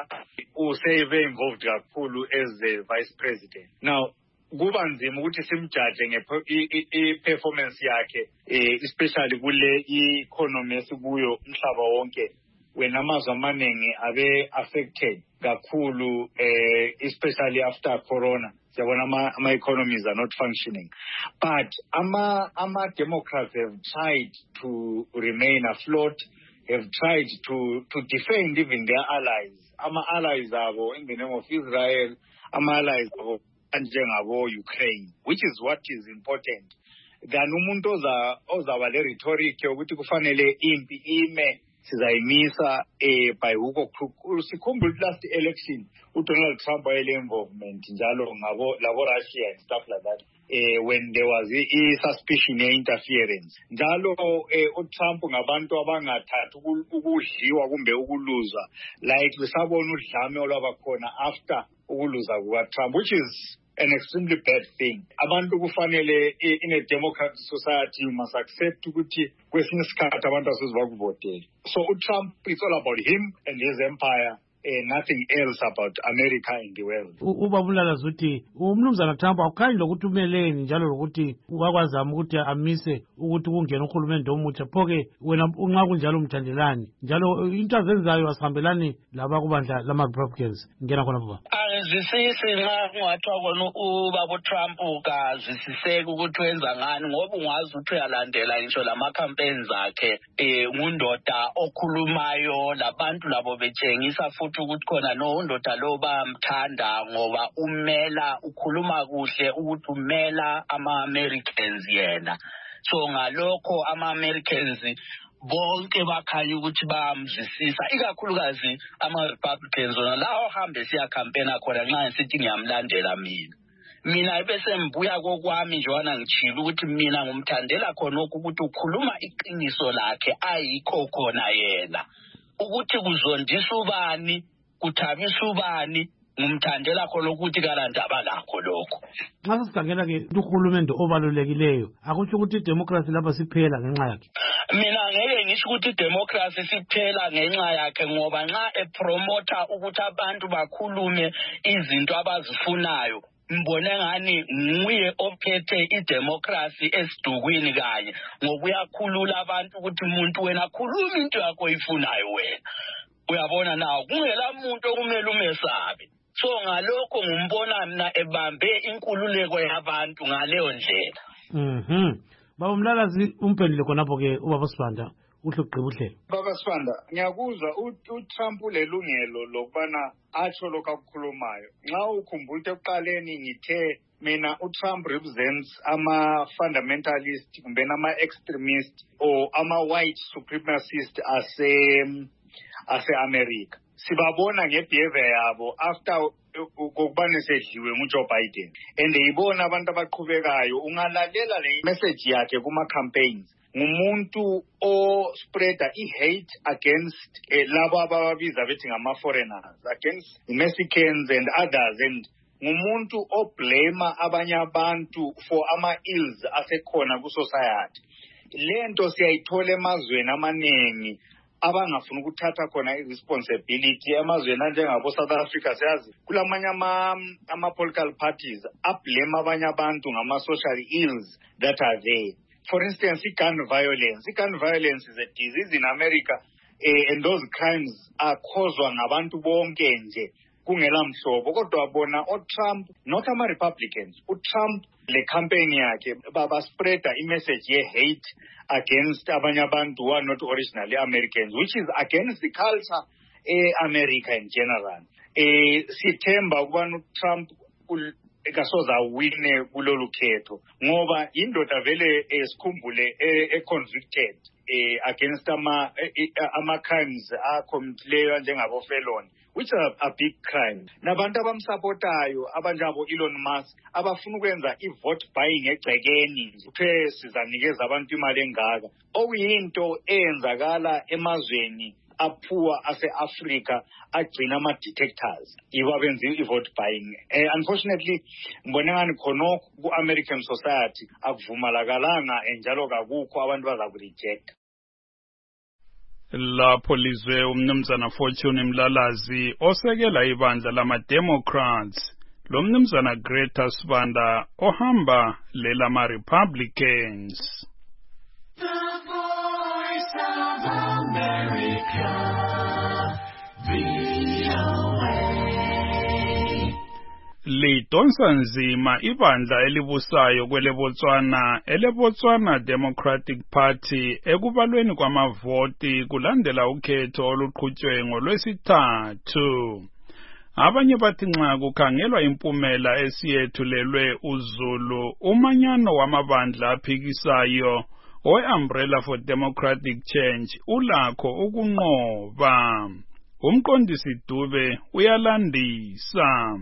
useve involved kakhulu as the vice president. Now kuba nzima ukuthi simjudge nge-performance yakhe especially kule economy esikuyo umhlaba wonke when amazwe amaningi abe affected kakhulu especially after corona. Siyabona ama economies are not functioning, but ama ama Democrats have tried to remain afloat, have tried to to defend even their allies. Ama allies abo in the name of Israel, ama allies abo njengabo Ukraine, which is what is important. Than umuntu oza ozaba le rhetoric yokuthi kufanele impi ime sizayimisa eh by huko sikhumbula last election uDonald Trump wayele involvement njalo ngabo labo Russia and stuff like that eh when there was a suspicion of interference njalo eh uTrump ngabantu abangathatha ukudliwa kumbe ukuluzwa like besabona udlame olwabakhona after ukuluza kuka Trump, which is an extremely bad thing. Abantu kufanele in a democratic society you must accept ukuthi kwesinye isikhathi abantu asizibakuvotela. So uTrump, it's all about him and his empire. Uh, nothing else about America in the world. Ubabulala zuthi umnumzana Trump akukhanyi lokuthi umeleni njalo lokuthi ukwazama ukuthi amise ukuthi kungena uhulumende omutsha phoke wena unqa kunjalo umthandelani njalo into azenzayo asihambelani laba kubandla lama Republicans ngena khona baba. Angizisisi nxa kungathiwa kona ubaba Trump kazisiseki ukuthi wenza ngani ngoba ungazi ukuthi uyalandela ngisho lama campaigns akhe eh ngundoda okhulumayo labantu labo betshengisa futhi ukuthi khona no undoda lo bamthanda ngoba umela ukhuluma kuhle ukuthi umela ama Americans yena. So ngalokho ama Americans bonke bakhanya ukuthi bayamzwisisa ikakhulukazi ama Republicans ona lawo hambe siya campaign khona nxa sithi ngiyamlandela mina. Mina bese mbuya kokwami njwana ngichila ukuthi mina ngumthandela khona ukuthi ukhuluma iqiniso lakhe ayikho khona yena. Ukuthi kuzondisa ubani kuthabisa ubani ngumthandela khona ukuthi kalandaba lakho lokho. Nxa sikhangela ke uhulumende obalulekileyo akusho ukuthi democracy lapha siphela ngenxa yakhe. Mina ngeke ngisho ukuthi democracy siphela ngenxa yakhe ngoba nxa epromoter ukuthi abantu bakhulume izinto abazifunayo mbone ngani nguye ophethe idemocracy esidukwini kanye ngoba uyakhulula abantu ukuthi umuntu wena khuluma into yakho oyifunayo wena. Uyabona nawo kungela umuntu okumele umesabe. So ngalokho ngumbona mina ebambe inkululeko yabantu ngaleyo ndlela. Mhm. Baba Mlalazi umphendule khonapho ke ubaba Sibanda uhle ugqiba uhlelo. Baba Sibanda ngiyakuzwa uTrump ulelungelo lokubana atsho lokakhulumayo. Nxa ukhumbula ekuqaleni ngithe mina uTrump represents ama fundamentalist kumbe ama extremist or ama white supremacist ase ase America. Sibabona ngebehavior yabo after ukubane sedliwe nguJoe Biden and yibona abantu abaqhubekayo ungalalela le message yakhe kuma campaigns ngumuntu o spreader i-hate against eh, labo ababiza bethi ngama foreigners, against Mexicans and others, and ngumuntu o blame abanye abantu for ama ills asekhona ku society. Lento siyayithola emazweni amaningi abangafuna ukuthatha khona i-responsibility emazweni anjengabo South Africa. Siyazi kulamanye ama ama political parties ablame abanye abantu ngama social ills that are there. For instance, gun violence. Gun violence is a disease in America, eh, and those crimes are caused ngabantu bonke nje kungela mhlobo. Kodwa bona uTrump, not ama Republicans, uTrump le campaign yakhe baba spreader i-message ye hate against abanye abantu who are not originally Americans, which is against the culture eh America in general. Eh sithemba ukubana uTrump ekasoza wine kulolu khetho ngoba indoda vele esikhumbule e convicted eh against ama ama crimes acommitted njengabo felon, which are a big crime. Nabantu abamsupportayo abanjabo Elon Musk abafuna ukwenza i-vote buying egcekeni uthe sizanikeza abantu imali engaka okuyinto eyenzakala emazweni aphuwa ase-Africa agcina ama-detectors yibo abenza i-vote buying. Uh, unfortunately ngibone ngani khonokho ku-American society akuvumalakalanga njalo kakukho abantu baza kurejecta. Lapho lizwe umnumzana Fortune Mlalazi osekela ibandla lama-Democrats lo mnumzana Greta Sibanda ohamba lelama Republicans. The Voice of America, V O A. Lidonsa nzima ibandla elibusayo kwele Botswana ele Botswana Democratic Party ekubalweni kwamavoti kulandela ukhetho oluqhutshwe ngolwesithathu. Abanye bathi nxa kukhangelwa impumela esiyethulelwe uZulu umanyano wamabandla aphikisayo owe-Umbrella for Democratic Change ulakho ukunqoba. Umqondisi Dube uyalandisa.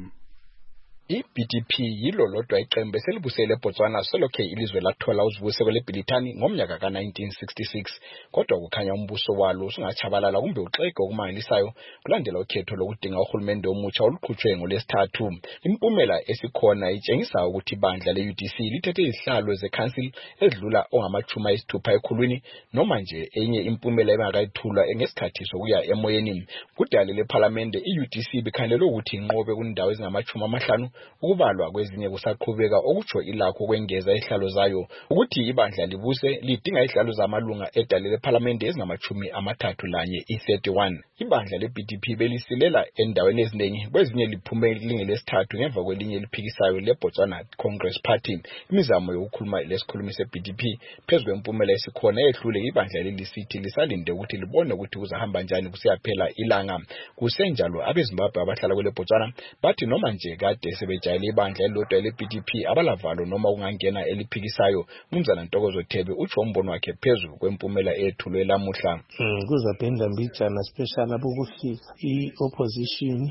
I-B D P yilo lodwa iqembu eselibusele eBotswana selokhe ilizwe lathola uzibuse kweleBrithani ngomnyaka ka nineteen sixty-six, kodwa kukhanya umbuso walo usungachabalala kumbe uxege okumangalisayo kulandela ukhetho lokudinga uhulumende omutsha oluqhutshwe ngolwesithathu. Impumela esikhona itshengisa ukuthi ibandla le-U D C lithethe izihlalo ze-council ezidlula ongamachumi ayisithupha ekhulwini, noma nje enye impumela ebangakayithulwa ngesikhathi sokuya emoyeni. Kudala lePhalamende i-U D C bikhangelwe ukuthi inqobe kundawo ezingamachumi amahlanu, ukubalwa kwezinye kusaqhubeka okutsho ilakho kwengeza ihlalo zayo. Ukuthi ibandla libuse lidinga ihlalo zamalunga edale lePhalamende ezingamachumi amathathu lanye i-thirty-one. Ibandla le-B D P belisilela endaweni eziningi, kwezinye liphume lingelesithathu ngemva kwelinye eliphikisayo leBotswana Congress Party. Imizamo yokukhuluma lesikhulumi se-B D P phezu kwempumela esikhona ehlule ibandla lelisithi lisalinde ukuthi libone ukuthi kuzahamba njani kusiyaphela ilanga. Kusenjalo abeZimbabwe abahlala kwele Botswana bathi noma nje kade sebejayele ibandla elilodwa le-B D P abalavalo noma kungangena eliphikisayo. Umnumzana Ntokozo Thebe utsho umbono wakhe phezulu kwempumela ethulwe lamuhla. Kuzaphinda mbijana special abokufika i-opposition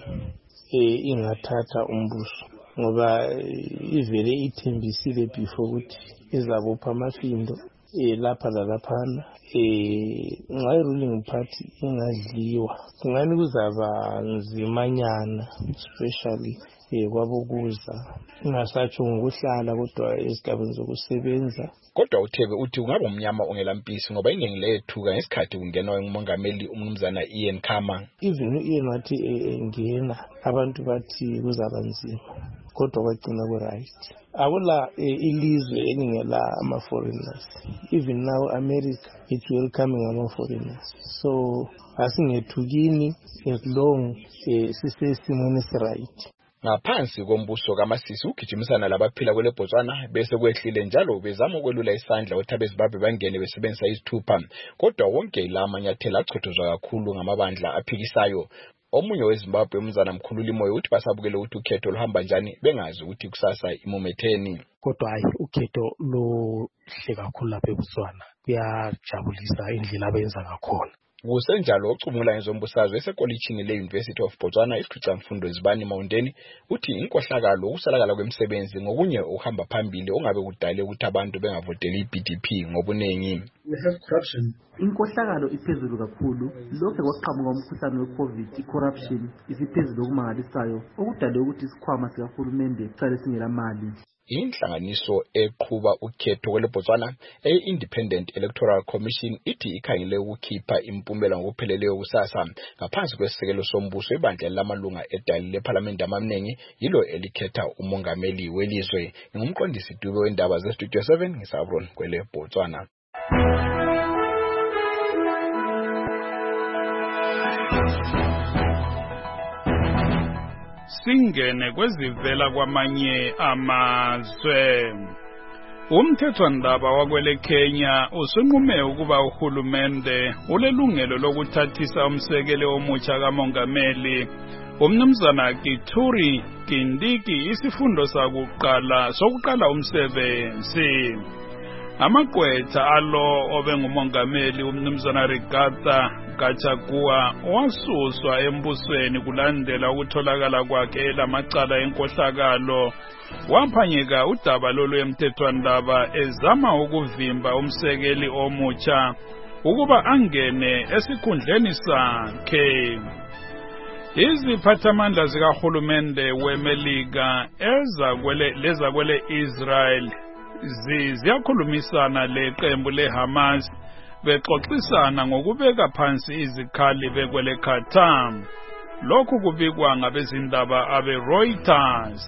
eh ingathatha umbuso ngoba ivele ithembisile before ukuthi izabopha amafindo eh lapha lalaphana eh nxa ruling party ingadliwa ngani kuzaba nzimanyana especially eh kwabokuza ingasatsho ngokuhlala kodwa esigabeni zokusebenza. Kodwa uThebe uthi kungaba umnyama ongelampisi ngoba iningi lethuka ngesikhathi kungenwa ngumongameli umnumzana Ian Khama. Even Ian wathi engena abantu bathi kuzaba nzima kodwa kwagcina ku right. Akula ilizwe elingela ama foreigners. Even now America it's welcoming ama foreigners. So asingethukini as long sisesimweni right. Ngaphansi kombuso kaMasisi ugijimisana labaphila kwele Botswana bese kwehlile njalo bezama ukwelula isandla ukuthi abeZimbabwe bangene besebenzisa izithupha, kodwa wonke la manyathelo achithuzwa kakhulu ngamabandla aphikisayo. Omunye weZimbabwe umzana Mkhululi Moyo uthi basabukele ukuthi ukhetho luhamba njani bengazi ukuthi kusasa imumetheni. Kodwa hayi ukhetho lo hle kakhulu lapha eBotswana kuyajabulisa indlela abenza ngakhona. Kusenjalo ocumula ngezombusazwe esekolitshini le-University of Botswana isikhwicamfundo Zibani Mountain uthi inkohlakalo ukusalakala kwemisebenzi ngokunye uhamba phambili ongabe kudale ukuthi abantu bengavoteli i-B D P ngobuningi. We have corruption. Inkohlakalo iphezulu kakhulu, lokho kwaqhamuka umkhuhlane we-COVID, i-corruption isiphezulu okumangalisayo okudale ukuthi isikhwama sikahulumende sale singela mali. Inhlanganiso eqhuba ukhetho kwele Botswana e-Independent Electoral Commission ithi ikhangele ukukhipha impumela ngokupheleleyo kusasa ngaphansi kwesisekelo sombuso ibandla lamalunga edali lePhalamende amaningi yilo elikhetha umongameli welizwe. Ngumqondisi Dube wendaba ze-Studio seven ngisabron kwele Botswana. Singene kwezivela kwamanye amazwe. Umthethwandaba wakwele Kenya usunqume ukuba uhulumende ulelungelo lokuthathisa umsekele omutsha kamongameli umnumzana Kithure Kindiki isifundo sakuqala sokuqala umsebenzi. Amagqwetha alo obengumongameli umnumzana Rigathi Gachagua wasuswa embusweni kulandela ukutholakala kwakhe lamacala enkohlakalo. Waphanyeka udaba lolu emthethwandaba ezama ukuvimba umsekeli omutsha ukuba angene esikhundleni sakhe. Iziphathamandla zikahulumende weMelika ezakwele lezakwele Israel ziyakhulumisana leqembu leHamas bexoxisana ngokubeka phansi izikhali bekwele Qatar. Lokhu kubikwa ngabezindaba abe Reuters.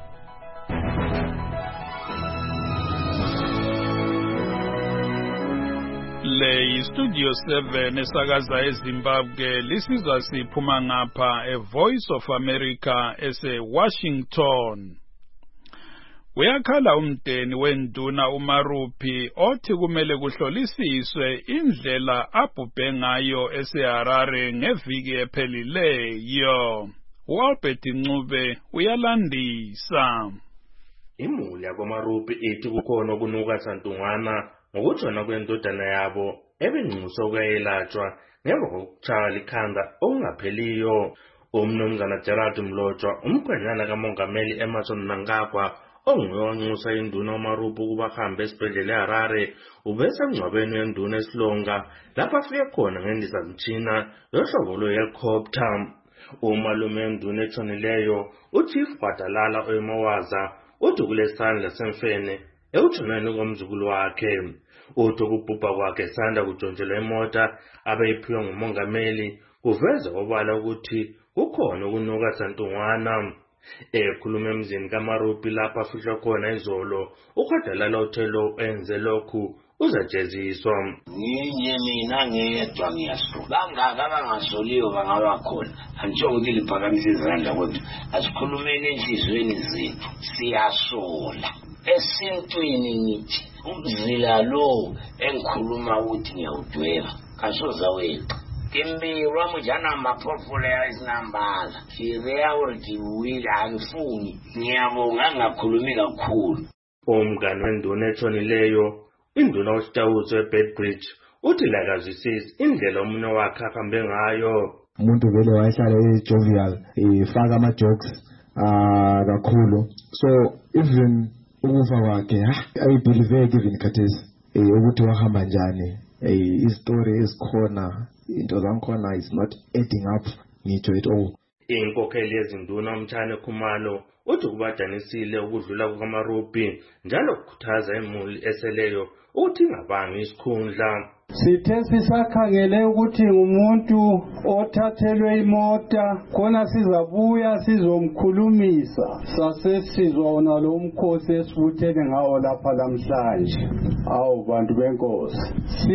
Le Studio seven esakaza eZimbabwe lisizwa siphuma ngapha e Voice of America ese Washington. Uyakhala umdeni wenduna uMarupi othi kumele kuhlolisiswe indlela abhubhe ngayo eseHarare ngeviki ephelileyo. uAlbert Ncube uyalandisa. Imuli yakwaMarupi ithi kukhona okunuka santungwana ngokujona kwendodana yabo ebengcuso ukuyelatshwa ngemva kokutshaya likhanda okungapheliyo. Umnumzana Gerald Mlotshwa umkhwenyana kamongameli Emerson Mnangagwa onguye onxusa induna uMarupi ukuba ahambe esibhedlela eHarare ubesengcwabeni wenduna eSilonga lapho afike khona ngendizamtshina yohlobo lwe-helicopter. Umalume wenduna etshonileyo uChief Bhadalala Oyemawaza uthi kulesandla semfene ekutshoneni komzukulu wakhe. Uthi ukubhubha kwakhe sanda kutshontshelwa imota abeyiphiwe ngumongameli kuveza obala ukuthi kukhona ukunuka santungwana. Ekhuluma emzini kaMarupi lapha afihlwa khona izolo uKhadalala uthelo enze lokhu uzajeziswa. Nginye mina ngedwa ngiyasho bangaka abangasoliyo bangaba khona antsho ukuthi liphakamisa izandla kodwa asikhulumeni enhlizweni zethu siyasola esintwini ngithi umzila lo engikhuluma ukuthi ngiyawudweba kasoza weqa Kimbirwa mujana mapofula izinambala sireya uriti wila angifuni ngiyabonga ngakhulumi kakhulu. Umngane wenduna etshonileyo induna uSitawuso eBedbridge uthi lakazwisisi indlela umunwe wakhe ahambe ngayo. Umuntu vele wayehlala ejovial efaka ama jokes ah kakhulu, so even ukufa kwakhe I believe even khathesi ukuthi wahamba njani istory esikhona into zankhona is not adding up ngitsho it all. Inkokheli yezinduna uMthane Khumalo uthi kubadanisile ukudlula kukaMarupi njalo ukukhuthaza imuli eseleyo uthi ngabangi isikhundla. Sithe sisakhangele ukuthi umuntu othathelwe imota khona sizabuya sizomkhulumisa sasesizwa wona lo mkhosi esibuthene ngawo lapha namhlanje. Awu bantu benkosi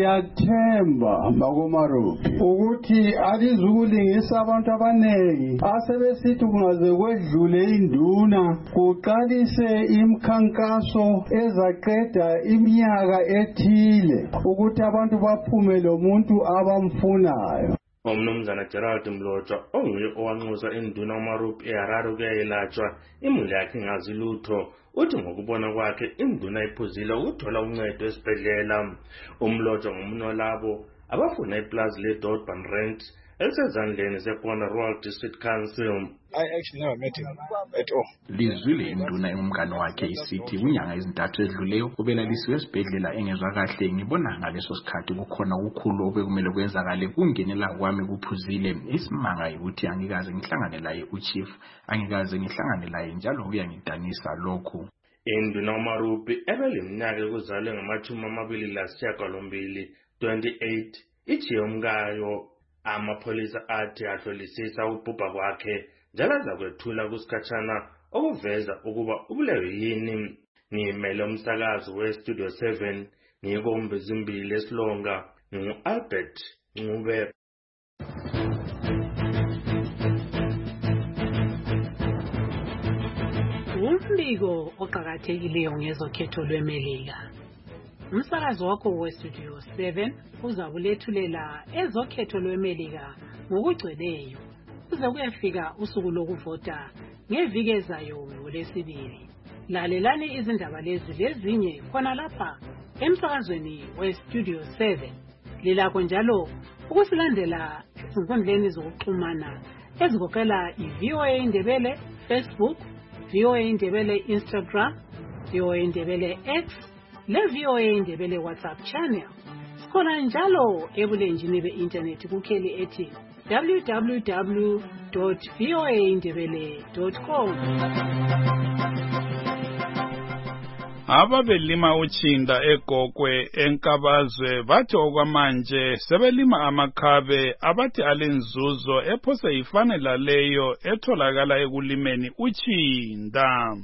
siyathemba makoMarupi ukuthi alizukulingisa abantu abanengi asebesithi kungaze kwedlule induna kuqalise imkhankaso ezaqeda iminyaka ethile ukuthi abantu baphume lo muntu abamfunayo. Umnumzana Gerald Mlotshwa onguye owanxusa induna uMarupi eHarare ukuyelatshwa imuli yakhe ngazi lutho uthi ngokubona kwakhe induna iphuzile ukuthola uncedo esibhedlela. Umlotshwa ngomunye labo abafuna iplaza leDorban Rent elisezandleni zeBona Rural District Council. I actually never met him at all. Lizwile induna engumngane wakhe isithi kunyanga ezintathu edluleyo ubelalisiwe esibhedlela engezwa kahle. Ngibona ngaleso sikhathi kukhona ukukhulu obekumele kwenzakale kungenela kwami kuphuzile isimanga ukuthi angikaze ngihlangane laye uChief angikaze ngihlangane laye njalo uyangidanisa lokhu. Induna uMarupi ebeleminyaka ekuzalwe ngamachumi amabili lasishiyagalombili twenty-eight ithi umkayo amapholisa athi ahlolisisa ukubhubha kwakhe njalo zakwethula kusikhatshana okuveza ukuba ubulewe yini. Ngimele umsakazo weStudio seven ngikombe zimbili eSilonga nguAlbert Ncube. Umbiko oqhakathekileyo ngezokhetho lweMelika. Umsakazo wakho weStudio seven uzakulethulela ezokhetho lweMelika ngokugcweleyo kuze kuyafika usuku lokuvota ngeviki ezayo ngolesibili. Lalelani izindaba lezi lezinye khona lapha emsakazweni weStudio seven. Lilakho njalo ukusilandela ezinkundleni zokuxhumana ezigoqela iVOA Indebele Facebook, VOA Indebele Instagram, VOA Indebele X, le VOA Indebele WhatsApp channel. sikhona njalo ebulenjini be-internet kukheli ethi w w w dot v o a ndebele dot com. Ababelima utshinda eGokwe enkabazwe bathi okwamanje sebelima amakhabe abathi alenzuzo ephose ifanela leyo etholakala ekulimeni utshinda.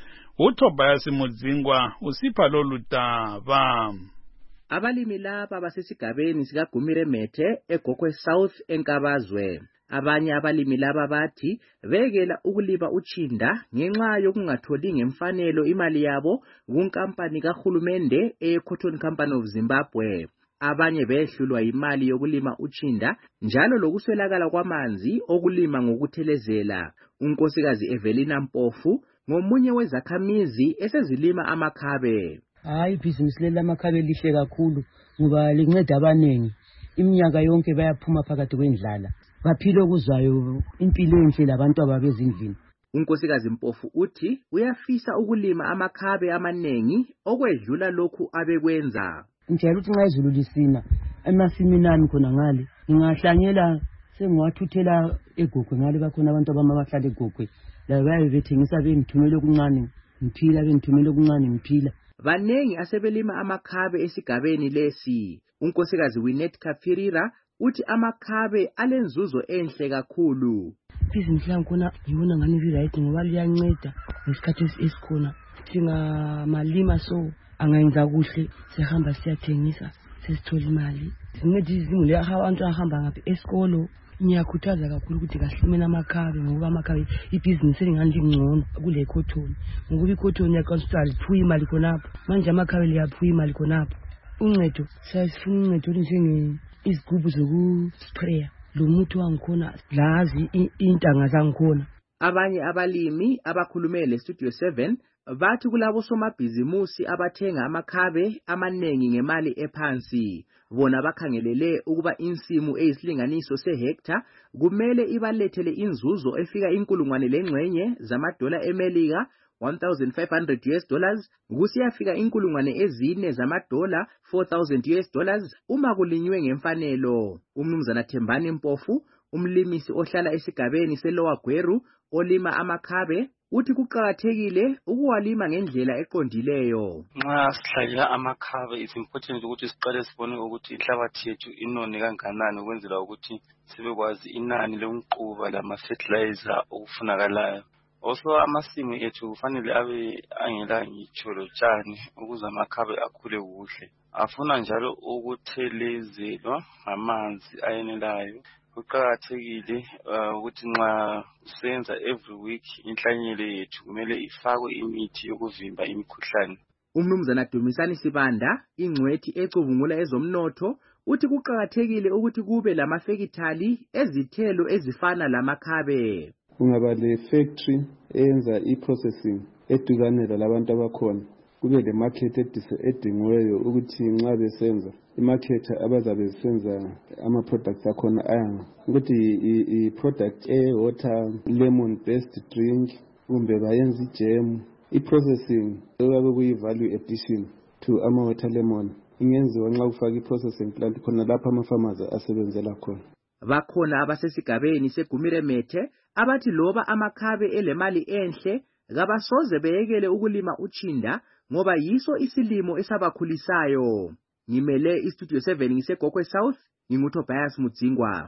uTobias Mudzingwa usipha lolu daba. Abalimi laba basesigabeni sikaGumire Methe eGokwe South enkabazwe. Abanye abalimi laba bathi bekela ukulima utshinda ngenxa yokungatholi ngemfanelo imali yabo kunkampani kahulumende eCotton Company of Zimbabwe. Abanye behlulwa imali yokulima utshinda njalo lokuswelakala kwamanzi okulima ngokuthelezela. Unkosikazi Evelina Mpofu ngomunye wezakhamizi esezilima amakhabe. Hayi ibhizinisi lamakhabe lihle kakhulu ngoba linceda abanengi. Iminyaka yonke bayaphuma phakathi kwendlala. Baphilo kuzayo impilo enhle labantu ababezindlini. Unkosikazi Mpofu uthi uyafisa ukulima amakhabe amanengi okwedlula lokhu abekwenza. Njalo uthi nxa izulu lisina emasimini ami khona ngale ngingahlanyela sengiwathuthela eGokwe ngale bakhona abantu abamabahlala eGokwe la baye bethengisa bengithumela okuncane ngiphila bengithumela okuncane ngiphila. Banengi asebelima amakhabe esigabeni lesi. Unkosikazi Winet Kafirira uthi amakhabe alenzuzo enhle kakhulu. Business lang khona ngibona ngani right ngoba liyanceda ngesikhathi esikhona. Singamalima so angayenza kuhle sihamba siyathengisa sesithola imali. Sinceda izingule abantu ahamba ngaphi esikolo. Ngiyakhuthaza kakhulu ukuthi kahlumene amakhabe ngoba amakhabe ibusiness elingani lingcono kule cotton. Ngoba icotton yakonstal phu imali khonapho. Manje amakhabe liyaphu imali khonapho. Uncedo sasifuna uncedo njenge izigubu zokusprayer lo muthi wangikhona lazi intanga zangikhona. Abanye abalimi abakhulumele Studio seven bathi kulabo somabhizimusi abathenga amakhabe amanengi ngemali ephansi. Bona bakhangelele ukuba insimu eyisilinganiso sehectare kumele ibalethele inzuzo efika inkulungwane lengxenye zamadola eMelika one thousand five hundred U S dollars kusiyafika inkulungwane ezine zamadola four thousand U S dollars uma kulinywe ngemfanelo. Umnumzana Thembani Mpofu umlimisi ohlala esigabeni seLower Gweru olima amakhabe uthi kuqakathekile ukuwalima ngendlela eqondileyo. Nxa sihlanyela amakhabe it's important ukuthi siqale sibone ukuthi inhlabathi yethu inone kanganani ukwenzela ukuthi sibekwazi inani lomquba lama fertilizer okufunakalayo. Also amasimu ethu kufanele abe angela ngitsho lotshani ukuze amakhabe akhule kuhle. Afuna njalo ukuthelezelwa amanzi ayenelayo. Kuqakathekile ukuthi nxa senza every week inhlanyelo yethu kumele ifakwe imithi yokuvimba imikhuhlane. Umnumzana Dumisani Sibanda ingcwethi ecubungula ezomnotho uthi kuqakathekile ukuthi kube lamafekithali ezithelo ezifana lamakhabe. Kungaba le factory eyenza i-processing eduzane labantu abakhona. Kube le market edingiweyo ukuthi nxa besenza i-market abazabe besenza ama-products akhona ayanga. Ukuthi i-product e-water lemon based drink kumbe bayenza i-jam. I-processing okuyabe kuyi-value addition to ama-water lemon ingenziwa nxa kufaka i-processing plant khona lapha ama-farmers asebenzela khona. Bakhona abasesigabeni seGumire Methe abathi loba amakhabe elemali enhle kabasoze beyekele ukulima utshinda ngoba yiso isilimo esabakhulisayo. Ngimele iStudio seven ngiseGokwe South nginguTobias Mudzingwa.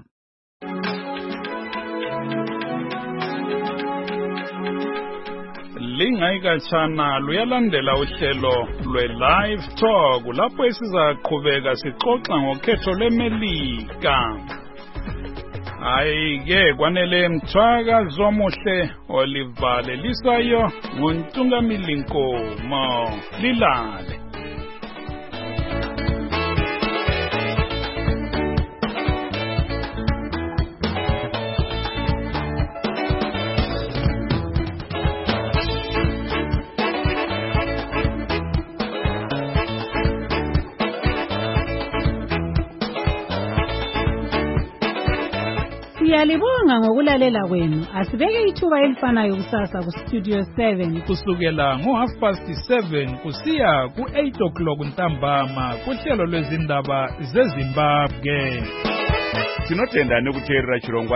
Lingayikatshana luyalandela uhlelo lwe-Live Talk lapho esizaqhubeka sixoxa ngokhetho lweMelika. Hayi-ke kwanele Mthwakazi Omuhle olivalelisayo nguNtungamili Nkomo. Lilale. Siyalibonga ngokulalela kwenu. Asibeke ithuba elifanayo kusasa ku Studio seven kusukela ngo half past seven kusiya ku eight o'clock ntambama kuhlelo lwezindaba zeZimbabwe. Sinotenda nekuteerera chirongwa